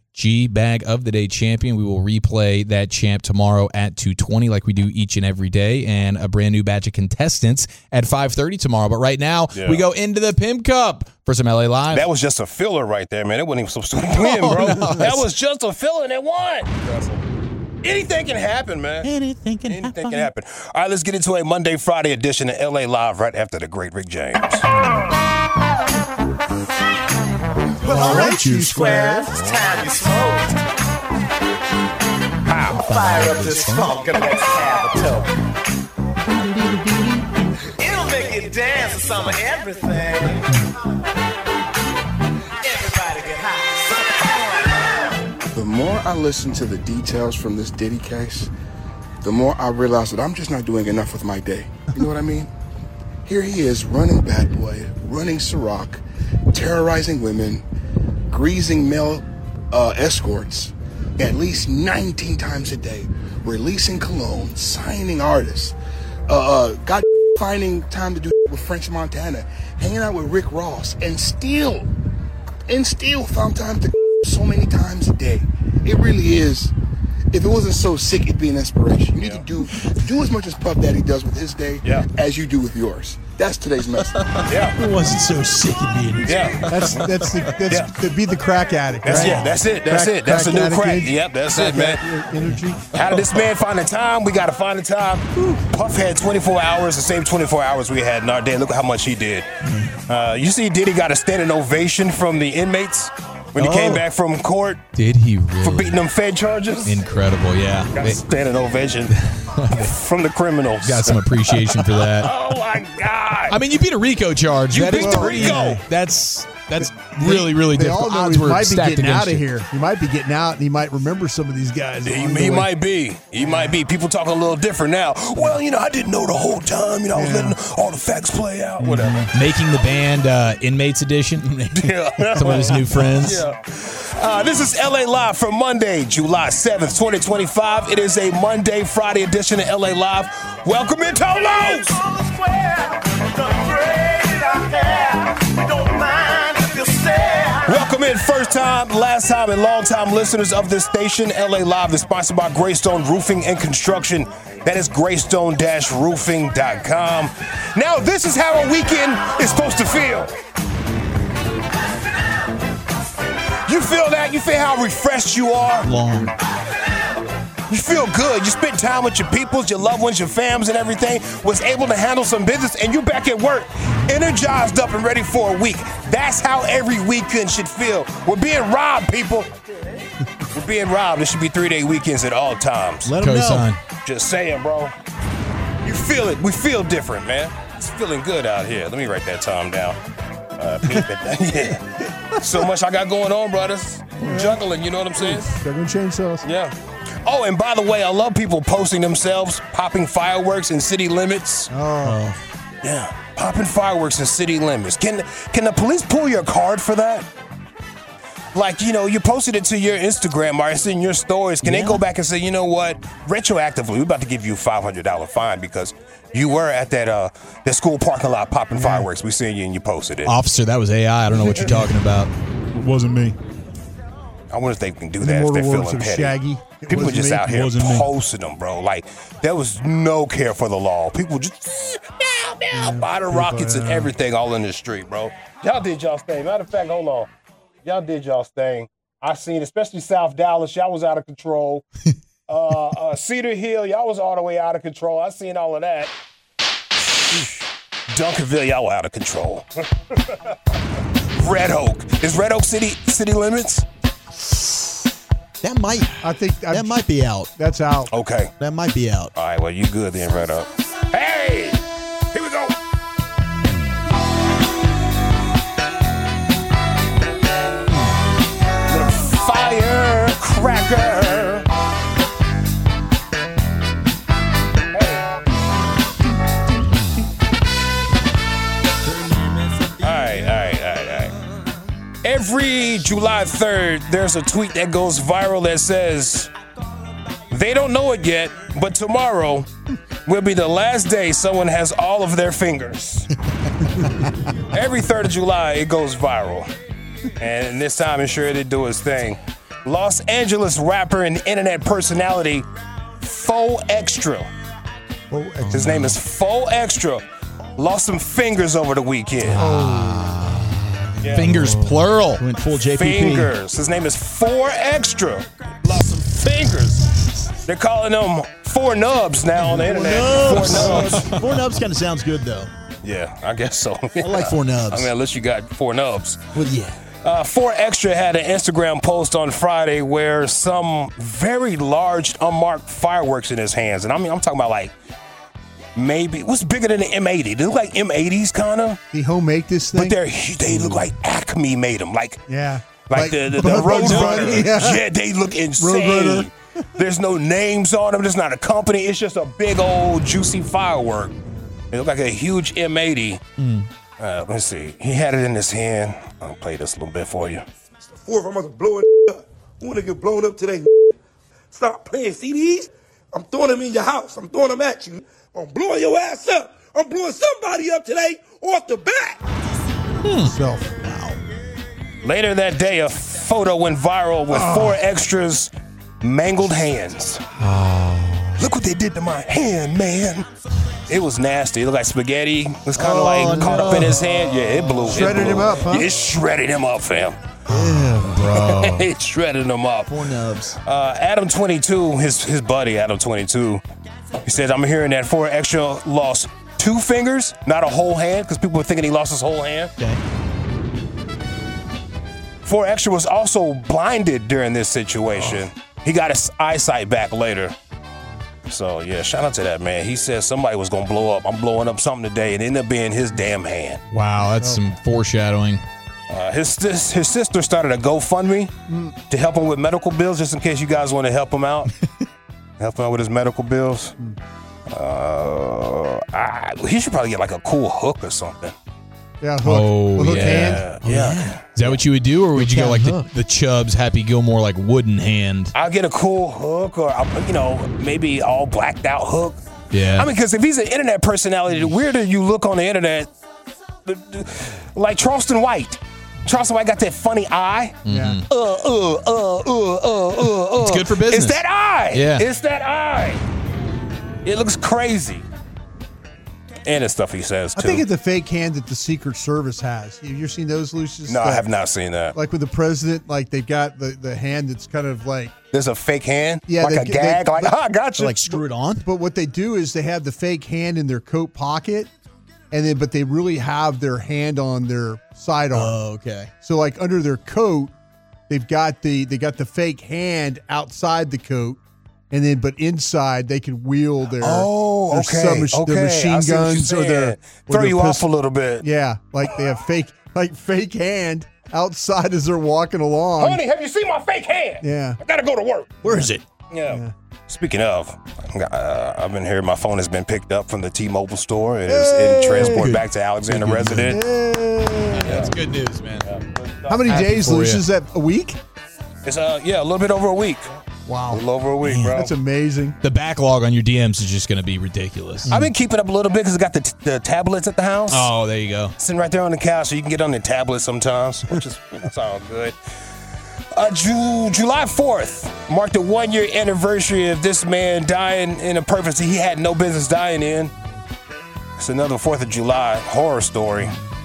G Bag of the Day champion. We will replay that champ tomorrow at two twenty like we do each and every day, and a brand new batch of contestants at five thirty tomorrow. But right now, Yeah. we go into the Pimp Cup for some L A Live. That was just a filler right there, man. It wasn't even supposed to win, bro. Oh, no. That was just a filler and it won. Anything can happen, man. Anything can Anything happen. can happen. All right, let's get into a Monday, Friday edition of L A Live right after the great Rick James. Well, all right, you squares, it's time you smoke. How? Fire up this funk and let's have a toke. It'll make you dance to some of everything. Everybody get high. The more I listen to the details from this Diddy case, the more I realize that I'm just not doing enough with my day. You know what I mean? Here he is running Bad Boy, running Ciroc, terrorizing women, greasing male uh, escorts at least nineteen times a day, releasing cologne, signing artists, uh, uh, got finding time to do with French Montana, hanging out with Rick Ross, and still, and still found time to so many times a day. It really is. If it wasn't so sick, it'd be an inspiration. You need yeah. to do do as much as Puff Daddy does with his day yeah. as you do with yours. That's today's message. Yeah, it wasn't so sick, it'd be an yeah. That's that's the that's yeah. to be the crack addict. That's right? it. That's it. That's crack, it. That's the new addict crack. age. Yep, that's crack it, man. Energy. How did this man find the time? We got to find the time. Puff had twenty-four hours, the same twenty-four hours we had in our day. Look at how much he did. Uh, you see, Diddy got a standing ovation from the inmates when he Oh. came back from court. Did he really? For beating them Fed charges. Incredible, yeah. Got a standing ovation from the criminals. Got some appreciation for that. Oh my God! I mean, you beat a RICO charge. You that beat is the pretty- RICO. That's that's really really They difficult. all know Odds he were might be stacked getting against out of you. here. He might be getting out, and he might remember some of these guys. He, along the he way. might be. He might be. People talking a little different now. Well, you know, I didn't know the whole time. You know, I was Yeah. letting all the facts play out. Whatever. Making the band uh, Inmates Edition. Yeah. Some of his new friends. Yeah. Uh, this is L A Live for Monday, July seventh, twenty twenty-five. It is a Monday, Friday edition of L A Live. Welcome in, Tolos! Welcome in, first time, last time, and long time listeners of this station. L A Live is sponsored by Greystone Roofing and Construction. That is greystone dash roofing dot com. Now, this is how a weekend is supposed to feel. You feel that? You feel how refreshed you are? Long. You feel good. You spent time with your peoples, your loved ones, your fams, and everything. Was able to handle some business, and you back at work, energized up and ready for a week. That's how every weekend should feel. We're being robbed, people. We're being robbed. There should be three-day weekends at all times. Let them know. Just saying, bro. You feel it. We feel different, man. It's feeling good out here. Let me write that time down. Uh, yeah. So much I got going on, brothers. Juggling, you know what I'm saying? Juggling chainsaws. Yeah. Oh, and by the way, I love people posting themselves popping fireworks in city limits. Oh. Yeah, popping fireworks in city limits. Can can the police pull your card for that? Like, you know, you posted it to your Instagram or it's in your stories. Can Yeah. they go back and say, you know what, retroactively, we're about to give you a five hundred dollars fine because you were at that uh that school parking lot popping fireworks. We seen you and you posted it. Officer, that was A I. I don't know what you're talking about. It wasn't me. I wonder if they can do The that if mortal they're words feeling of petty. Shaggy. It People are wasn't just me. out here Wasn't me. posting them, bro. Like, there was no care for the law. People just meow, meow, bottle rockets and yeah. everything all in the street, bro. Y'all did y'all's thing. Matter of fact, hold on. Y'all did y'all's thing. I seen, especially South Dallas, y'all was out of control. uh, uh, Cedar Hill, y'all was all the way out of control. I seen all of that. Duncanville, y'all were out of control. Red Oak. Is Red Oak city city limits? That might. I think that I'm, might be out. That's out. Okay. That might be out. All right, well, you good then, Red Oak. Hey! Here we go. Little firecracker. Every July third, there's a tweet that goes viral that says, they don't know it yet, but tomorrow will be the last day someone has all of their fingers. Every third of July, it goes viral. And this time, it sure did do its thing. Los Angeles rapper and internet personality Foe Extra. Oh, extra. His name is Foe Extra. Lost some fingers over the weekend. Oh. Yeah. Fingers plural. Went full J P P. Fingers. His name is Four Extra. Lost some fingers. They're calling them Four Nubs now on the internet. Nubs. Four Nubs. Four Nubs kind of sounds good, though. Yeah, I guess so. I like Four Nubs. I mean, unless you got Four Nubs. Well, yeah. Uh, Four Extra had an Instagram post on Friday where some very large unmarked fireworks in his hands. And I mean, I'm talking about like maybe, what's bigger than an M eighty? They look like M eighties kind of. He homemade this thing? But they're, they look like Acme made them. Like, yeah. like, Like the, the, the Bugs Roadrunner. Bunny, yeah. Yeah, they look insane. There's no names on them. There's not a company. It's just a big old juicy firework. It looked like a huge M eighty. Mm. Uh, let's see. He had it in his hand. I'll play this a little bit for you. Fourth, I'm about to blow it up. I want to get blown up today. Stop playing C Ds. I'm throwing them in your house. I'm throwing them at you. I'm blowing your ass up. I'm blowing somebody up today off the bat. Hmm. Self. Wow. Later that day, a photo went viral with Oh. Four Extras' mangled hands. Oh. Look what they did to my hand, man. It was nasty. It looked like spaghetti. It was kind of Oh, like caught no. up in his hand. Yeah, it blew. Shredded it blew. him up, huh? Yeah, it shredded him up, fam. Yeah, bro. It shredded him up. Four Nubs. Uh, Adam twenty-two, his his buddy Adam twenty-two, he says, I'm hearing that Four Extra lost two fingers, not a whole hand, because people were thinking he lost his whole hand. Okay. Four Extra was also blinded during this situation. Oh. He got his eyesight back later. So, yeah, shout out to that man. He said somebody was going to blow up. I'm blowing up something today, and it ended up being his damn hand. Wow, that's some foreshadowing. Uh, his, his his sister started a GoFundMe Mm. to help him with medical bills, just in case you guys want to help him out. help him out with his medical bills. Uh, I, he should probably get like a cool hook or something. Yeah, hook. Oh, a hook yeah. hand. Yeah. yeah. Is that what you would do, or would Hook you go and like the, hook. the Chubbs Happy Gilmore, like wooden hand? I'll get a cool hook or, you know, maybe all blacked out hook. Yeah. I mean, because if he's an internet personality, the weirder you look on the internet, the, the, like Charleston White. Charleston White got that funny eye. Mhm. Uh, uh, uh, uh, uh, uh, uh. It's good for business. It's that eye. Yeah. It's that eye. It looks crazy. And it's stuff he says, too. I think it's the fake hand that the Secret Service has. Have you seen those, Lucius? No, I That- have not seen that. Like with the president, like they got the, the hand that's kind of like. There's a fake hand? Yeah, Like they- a gag? they- like, ah, I got you. Like screw it on. But what they do is they have the fake hand in their coat pocket, and then but they really have their hand on their sidearm. Oh, okay. So like under their coat, they've got the they got the fake hand outside the coat, and then but inside they can wield their Oh, their, okay, submach- okay. their I machine see what you're guns or their saying. or Throw their you off pistol. a little bit. Yeah, like they have fake like fake hand outside as they're walking along. Honey, have you seen my fake hand? Yeah. I gotta go to work. Where is it? Yeah. Yeah. Speaking of, uh, I've been here. My phone has been picked up from the T-Mobile store. It is in transport back to Alexander resident. That's good news, man. How many Happy days, for Lucius? ya. Is that a week? It's uh yeah, a little bit over a week. A Wow, little over a week, bro. that's amazing. The backlog on your D Ms is just going to be ridiculous. I've been keeping up a little bit because I got the, t- the tablets at the house. Oh, there you go. Sitting right there on the couch, so you can get on the tablet sometimes, which is that's all good. Uh, Ju- July fourth marked the one-year anniversary of this man dying in a purpose that he had no business dying in. It's another fourth of July horror story.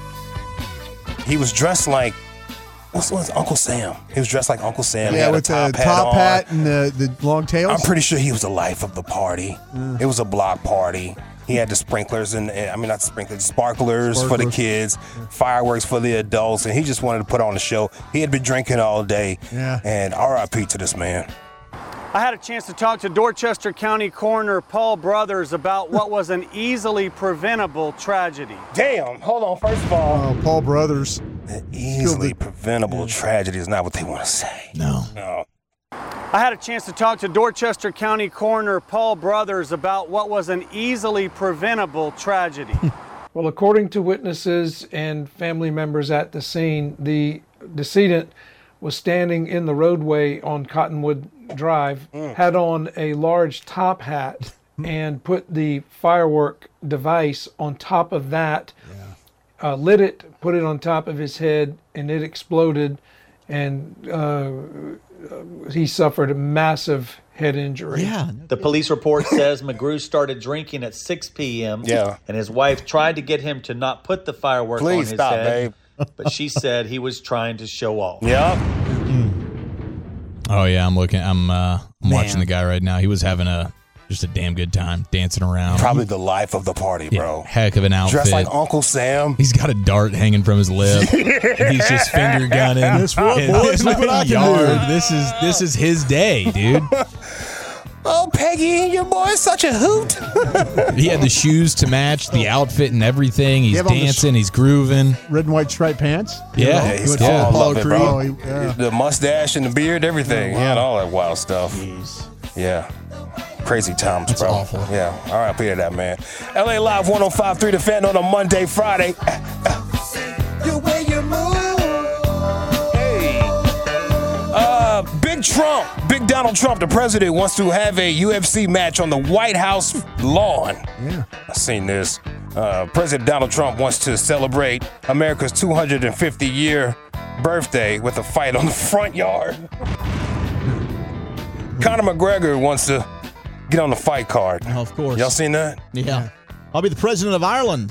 He was dressed like, what's what's Uncle Sam? He was dressed like Uncle Sam. He Yeah, had with a top the hat top on. hat and the, the long tails. I'm pretty sure he was the life of the party. Mm. It was a block party. He had the sprinklers and, and I mean not the sprinklers, sparklers, for the Sparklers. kids, fireworks for the adults, and he just wanted to put on a show. He had been drinking all day, Yeah. and R I P to this man. I had a chance to talk to Dorchester County Coroner Paul Brothers about what was an easily preventable tragedy. Damn, hold on. First of all, Oh, Paul Brothers. an easily preventable tragedy is not what they want to say. No. No. I had a chance to talk to Dorchester County Coroner Paul Brothers about what was an easily preventable tragedy. Well, according to witnesses and family members at the scene, the decedent was standing in the roadway on Cottonwood Drive, had on a large top hat, and put the firework device on top of that, uh, lit it, put it on top of his head, and it exploded. and uh, he suffered a massive head injury. Yeah. The police report says McGrew started drinking at six p.m. Yeah. And his wife tried to get him to not put the firework Please on his stop, head. babe. But she said he was trying to show off. Yeah. Oh yeah, I'm looking. I'm uh, I'm Man. watching the guy right now. He was having a just a damn good time dancing around. Probably the life of the party, bro. Yeah, heck of an outfit. Dressed like Uncle Sam. He's got a dart hanging from his lip. And he's just finger gunning. Guess what, in boys? his Look what I can yard. do. This is this is his day, dude. Oh, Peggy, your boy's such a hoot. He had the shoes to match the outfit and everything. He's have on the dancing. He's grooving. Red and white striped pants. Yeah, Yeah, he's went all full love it, bro. Oh, he- yeah. The mustache and the beard, everything. Oh, wow. He had all that wild stuff. Yeah. Crazy times, That's bro. awful. Yeah. All right, Peter, that man. L A Live one oh five point three The Fan on a Monday, Friday. The way you move. Hey. Uh, Big Trump, Big Donald Trump, the president, wants to have a U F C match on the White House lawn. Yeah. I've seen this. Uh, President Donald Trump wants to celebrate America's two hundred fifty year birthday with a fight on the front yard. Conor McGregor wants to get on the fight card. Oh, of course. Y'all seen that? Yeah. I'll be the president of Ireland.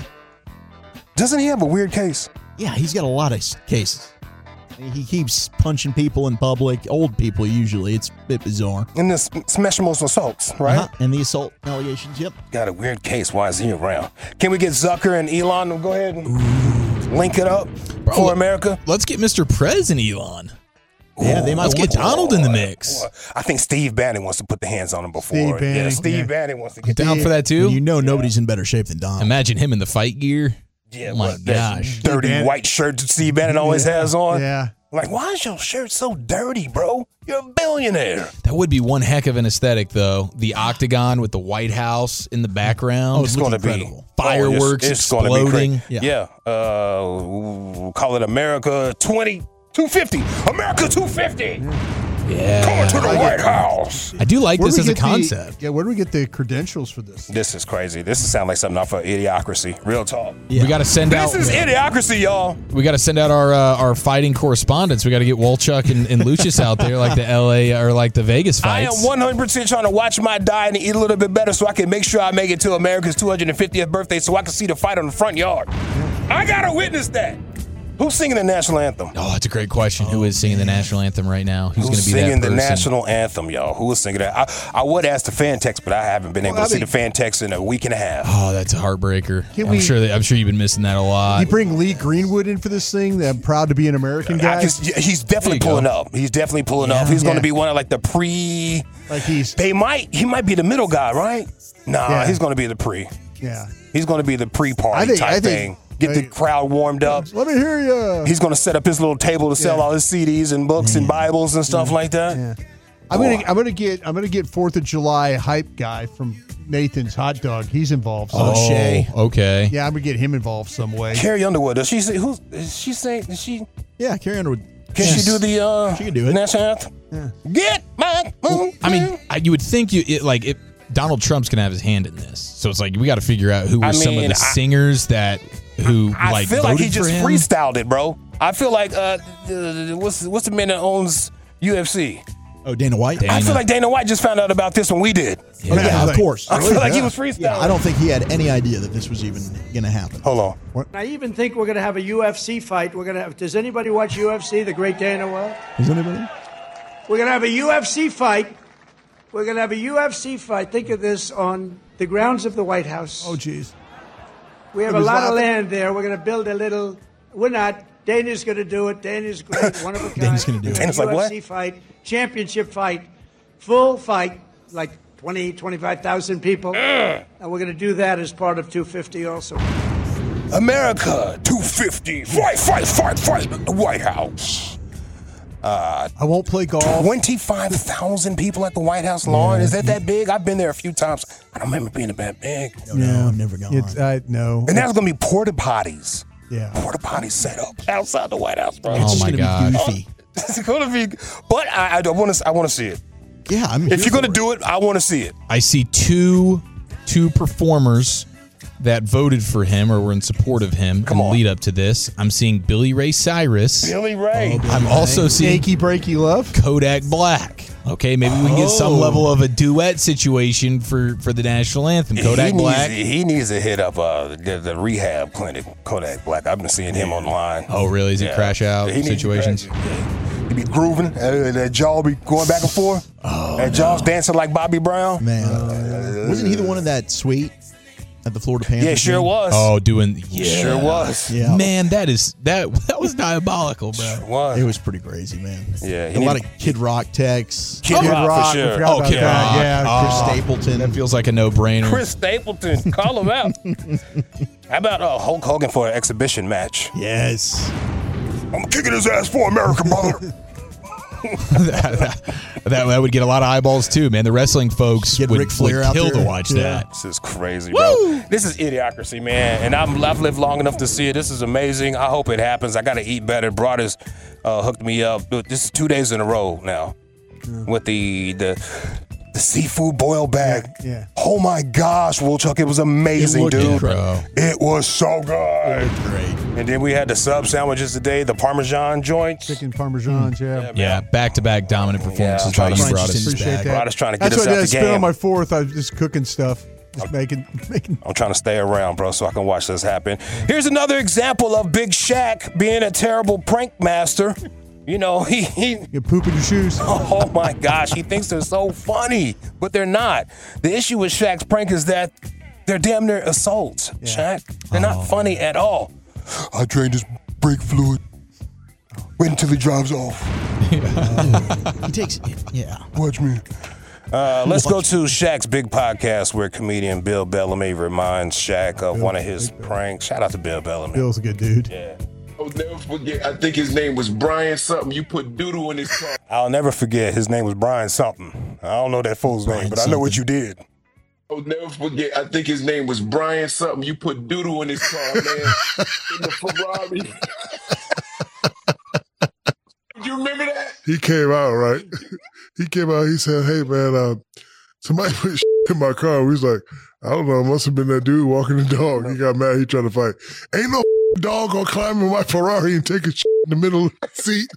Doesn't he have a weird case? Yeah, he's got a lot of s- cases. He keeps punching people in public, old people usually. It's a bit bizarre. In this smashable assaults, right? Uh-huh. And the assault allegations, yep. Got a weird case. Why is he around? Can we get Zucker and Elon to go ahead and link it up Bro, for America? Let's get Mister Prez and Elon. Yeah, they might Let's get Donald in the mix. I think Steve Bannon wants to put the hands on him before. Steve Yeah, Bannon, Steve yeah. Bannon wants to I'm get down for that too. You know nobody's in better shape than Donald. Imagine him in the fight gear. Yeah, Oh my what, that gosh. dirty Bannon- white shirt that Steve Bannon always has on. Yeah. Like, why is your shirt so dirty, bro? You're a billionaire. That would be one heck of an aesthetic, though. The octagon with the White House in the background. Oh, it's going to be incredible. Fireworks Oh, it's, it's gonna be exploding. great. Yeah. Uh, we'll call it America twenty two fifty. America two fifty. Yeah. Coming to the White House. I do like Where this do as we a get the- concept. yeah, where do we get the credentials for this? This is crazy. This is sound like something off of Idiocracy. Real talk. We got to send out. This is Idiocracy, y'all. We got to send out our uh, our fighting correspondents. We got to get Wolchuk and, and Lucius out there, like the L A or like the Vegas I fights. am one hundred percent trying to watch my diet and eat a little bit better so I can make sure I make it to America's two hundred fiftieth birthday so I can see the fight on the front yard. I got to witness that. Who's singing the national anthem? Oh, that's a great question. Who is singing the national anthem right now? Who's, Who's going to be singing that the person? national anthem, y'all? Who is singing that? I, I would ask the fan text, but I haven't been able Well, to I see mean- the fan text in a week and a half. Oh, that's a heartbreaker. Can I'm we- sure that I'm sure you've been missing that a lot. You bring Lee Greenwood in for this thing. That I'm proud to be an American I guy. can- he's definitely There you pulling go. up. He's definitely pulling Yeah. up. He's going Yeah. to be one of like the pre. Like he's They might. He might be the middle guy, right? Nah, Yeah. he's going to be the pre. yeah. He's going to be the pre-party I think- type I think- thing. Get the I- crowd warmed up. Let me hear you. He's going to set up his little table to sell Yeah. all his C Ds and books and Bibles and stuff like that. Yeah. I'm gonna I'm gonna get I'm gonna get Fourth of July hype guy from Nathan's Hot Dog. He's involved. oh, So- Shay. Okay. Yeah, I'm gonna get him involved some way. Carrie Underwood. Does she say who's? Is she saying? Is she? Yeah, Carrie Underwood. Can Yes. she do the? Uh, She can do it. National anthem. Get back. I mean, I, you would think you it, like it, Donald Trump's gonna have his hand in this, so it's like we got to figure out who were I some of mean, the I- singers that who I like feel voted like he for just him. freestyled it, bro. I feel like uh, uh, what's what's the man that owns U F C? Oh, Dana White. I feel like Dana White just found out about this when we did. Oh, yeah, of course. I feel like he was freestyling. Yeah, I don't think he had any idea that this was even going to happen. Hold on. I even think we're going to have a U F C fight. We're going to have. Does anybody watch U F C? The Great Dana White. Is anybody? We're going to have a U F C fight. We're going to have a U F C fight. Think of this on the grounds of the White House. Oh, jeez. We have He a was lot of laughing. land there. We're going to build a little. We're not. Dana's going to do it. Dana's great. One of a kind. Dana's gonna do it. Dana's like, U F C what? fight. Championship fight. Full fight. Like twenty, twenty-five thousand people. And we're going to do that as part of two fifty also. America two fifty. Fight, fight, fight, fight at the White House. Uh, I won't play golf. twenty-five thousand people at the White House lawn. Is that that big? I've been there a few times. I don't remember being that big. No, no, I've never gone. It's uh, no. And there's going to be porta potties. Yeah. Porta potties set up outside the White House, bro. Oh It's my gonna God. be goofy. It's going to be, but I, I want to. I want to see it. Yeah, I'm. If you're going to do it, I want to see it. I see two two performers that voted for him or were in support of him Come in the lead up to this. I'm seeing Billy Ray Cyrus. Billy Ray. Oh, I'm also seeing Achy Breaky Love. Kodak Black. Okay, maybe we can get some Oh. level of a duet situation for, for the national anthem. Kodak he Black. Needs, he needs to hit up uh, the, the rehab clinic, Kodak Black. I've been seeing him online. Oh, really? Is it crash out He needs to situations? crash- yeah. He be grooving. Uh, that jaw be going back and forth. Oh, that jaw's dancing like Bobby Brown. Man, wasn't he the one in that suite at the Florida Panthers? Yeah, sure game? was. Oh, doing yeah. Sure was. Yeah. Man, that is that that was diabolical, bro. Sure was. It was pretty crazy, man. Yeah, he a lot need- of Kid Rock texts. Kid Oh, Rock, for sure. I forgot Oh, about Kid that. Rock. Yeah, Chris Oh, Stapleton. That feels like a no-brainer. Chris Stapleton, call him out. How about uh, Hulk Hogan for an exhibition match? Yes. I'm kicking his ass for America, brother. that, that, that would get a lot of eyeballs too, man. The wrestling folks Get would, Ric Flair would out kill there. to watch Yeah. that. This is crazy, bro. This is idiocracy, man. And I'm, I've lived long enough to see it. This is amazing. I hope it happens. I got to eat better. Broaders uh, hooked me up. This is two days in a row now with the the the seafood boil bag. Yeah, yeah. Oh my gosh, Woolchuck, it was amazing, It looked dude. incredible. It was so good. Great. And then we had the sub sandwiches today, the Parmesan joints. Chicken Parmesans, yeah. Yeah, back-to-back dominant performances Yeah, by I'm you, trying to- Broadus. Appreciate that. Broadus trying to get That's us what out I the spent game. on my fourth. I was just cooking stuff. Just making, making. I'm trying to stay around, bro, so I can watch this happen. Here's another example of Big Shaq being a terrible prank master. You know, he, he You poop in your shoes. oh my gosh, he thinks they're so funny, but they're not. The issue with Shaq's prank is that they're damn near assaults, Shaq. They're not funny at all. I drained his brake fluid. Wait until he drives off. He takes it. Yeah. Watch me. Uh, let's go to Shaq's big podcast where comedian Bill Bellamy reminds Shaq of one of his pranks. Shout out to Bill Bellamy. Bill's a good dude. Yeah. I'll never forget. I think his name was Brian something. You put doodle in his car. I'll never forget. His name was Brian something. I don't know that fool's name, but I know what you did. I'll never forget. I think his name was Brian something. You put doodle in his car, man. In the Ferrari. Do you remember that? He came out, right? He came out. He said, hey, man, uh, somebody put in my car. We was like, I don't know. It must have been that dude walking the dog. He got mad. He tried to fight. Ain't no dog gonna climb in my Ferrari and take a in the middle of the seat.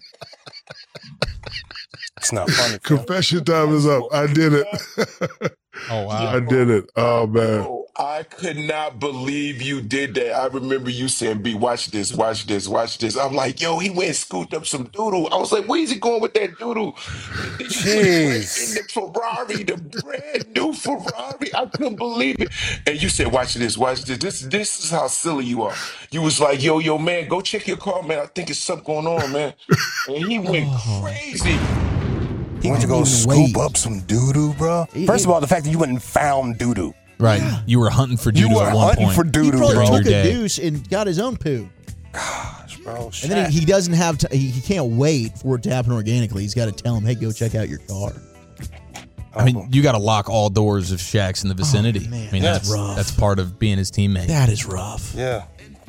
It's not funny. Confession time is up. I did it. Oh, wow. I did it. Oh, man. Yo, I could not believe you did that. I remember you saying, B, watch this, watch this, watch this. I'm like, yo, he went and scooped up some doodle. I was like, where is he going with that doodle? Jeez. In the Ferrari, the brand new Ferrari. I couldn't believe it. And you said, watch this, watch this. This, this is how silly you are. You was like, yo, yo, man, go check your car, man. I think it's something going on, man. And he went crazy. He went to go scoop up some doo-doo, bro. First of all, the fact that you went and found doo-doo. Right. You were hunting for You doo-doo were at one hunting point. for He doo-doo, probably bro. took a Day. deuce and got his own poo. Gosh, bro. And then he, he doesn't have to, he, he can't wait for it to happen organically. He's got to tell him, hey, go check out your car. I mean, you got to lock all doors if Shaq's in the vicinity. Oh, man, I mean, that's that's rough. that's part of being his teammate. That is rough. Yeah.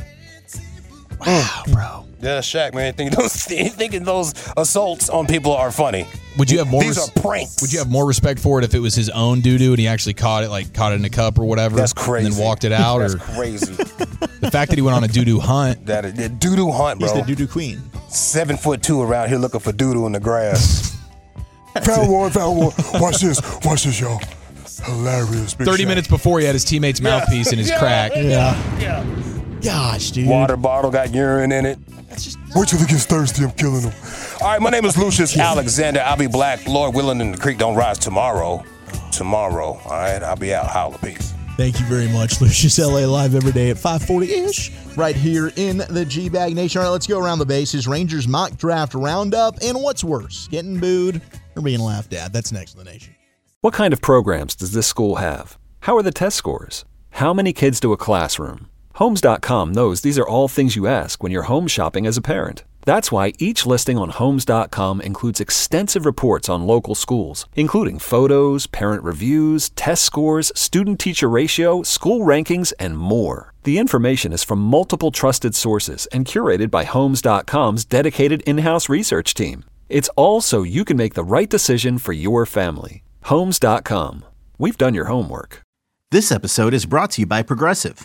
Wow, bro. Yeah, Shaq, man. Thinking those, thinking those assaults on people are funny. Would you have more? These res- are pranks. Would you have more respect for it if it was his own doo doo and he actually caught it, like caught it in a cup or whatever? That's crazy. And then walked it out, That's or crazy. the fact that he went on a doo doo hunt. That the doo-doo hunt, bro. He's the doo-doo queen. Seven foot two around here looking for doo-doo in the grass. Found one, found one. Watch this. Watch this, y'all. Hilarious. Big Thirty Shaq. minutes before he had his teammate's mouthpiece in his Yeah, crack. Yeah. yeah. Gosh, dude. Water bottle got urine in it. Wait till he gets thirsty. I'm killing him. All right, my name is Lucius Alexander. I'll be black. Lord willing, and the creek don't rise tomorrow. Tomorrow, all right? I'll be out. Holla, peace. Thank you very much, Lucius. L A Live every day at five forty-ish, right here in the G-Bag Nation. All right, let's go around the bases. Rangers mock draft roundup, and what's worse, getting booed or being laughed at? That's next in the Nation. What kind of programs does this school have? How are the test scores? How many kids do a classroom? Homes dot com knows these are all things you ask when you're home shopping as a parent. That's why each listing on Homes dot com includes extensive reports on local schools, including photos, parent reviews, test scores, student-teacher ratio, school rankings, and more. The information is from multiple trusted sources and curated by Homes dot com's dedicated in-house research team. It's all so you can make the right decision for your family. Homes dot com. We've done your homework. This episode is brought to you by Progressive.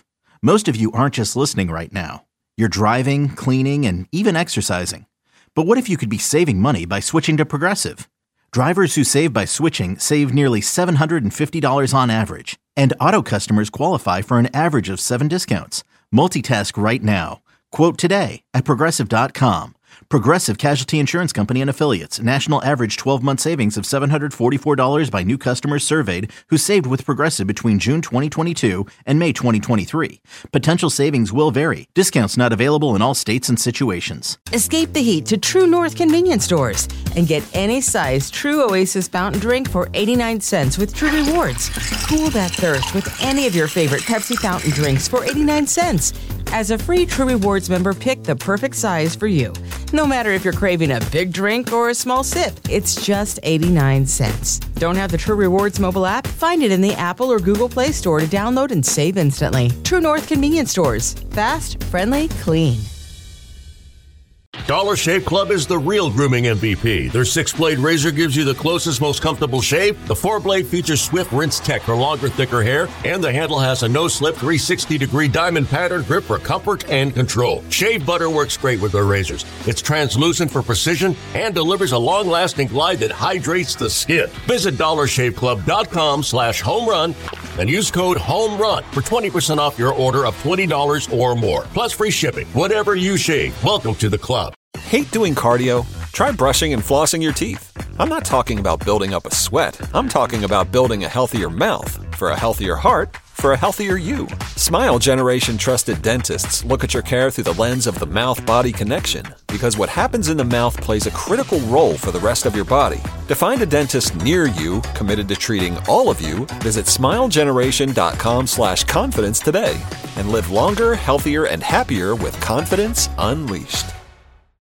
Most of you aren't just listening right now. You're driving, cleaning, and even exercising. But what if you could be saving money by switching to Progressive? Drivers who save by switching save nearly seven hundred fifty dollars on average. And auto customers qualify for an average of seven discounts. Multitask right now. Quote today at Progressive dot com. Progressive Casualty Insurance Company and Affiliates. National average twelve-month savings of seven hundred forty-four dollars by new customers surveyed who saved with Progressive between June twenty twenty-two and May twenty twenty-three. Potential savings will vary. Discounts not available in all states and situations. Escape the heat to True North convenience stores and get any size True Oasis fountain drink for eighty-nine cents with True Rewards. Cool that thirst with any of your favorite Pepsi fountain drinks for eighty-nine cents. As a free True Rewards member, pick the perfect size for you. No matter if you're craving a big drink or a small sip, it's just eighty-nine cents. Don't have the True Rewards mobile app? Find it in the Apple or Google Play Store to download and save instantly. True North convenience stores. Fast, friendly, clean. Dollar Shave Club is the real grooming M V P. Their six-blade razor gives you the closest, most comfortable shave. The four-blade features Swift Rinse Tech for longer, thicker hair, and the handle has a no-slip three hundred sixty degree diamond pattern grip for comfort and control. Shave butter works great with their razors. It's translucent for precision and delivers a long-lasting glide that hydrates the skin. Visit dollar shave club dot com slash home run and use code HOMERUN for twenty percent off your order of twenty dollars or more, plus free shipping. Whatever you shave, welcome to the club. Hate doing cardio? Try brushing and flossing your teeth. I'm not talking about building up a sweat. I'm talking about building a healthier mouth for a healthier heart for a healthier you. Smile Generation trusted dentists look at your care through the lens of the mouth-body connection, because what happens in the mouth plays a critical role for the rest of your body. To find a dentist near you committed to treating all of you, visit smile generation dot com slash confidence today and live longer, healthier, and happier with confidence unleashed.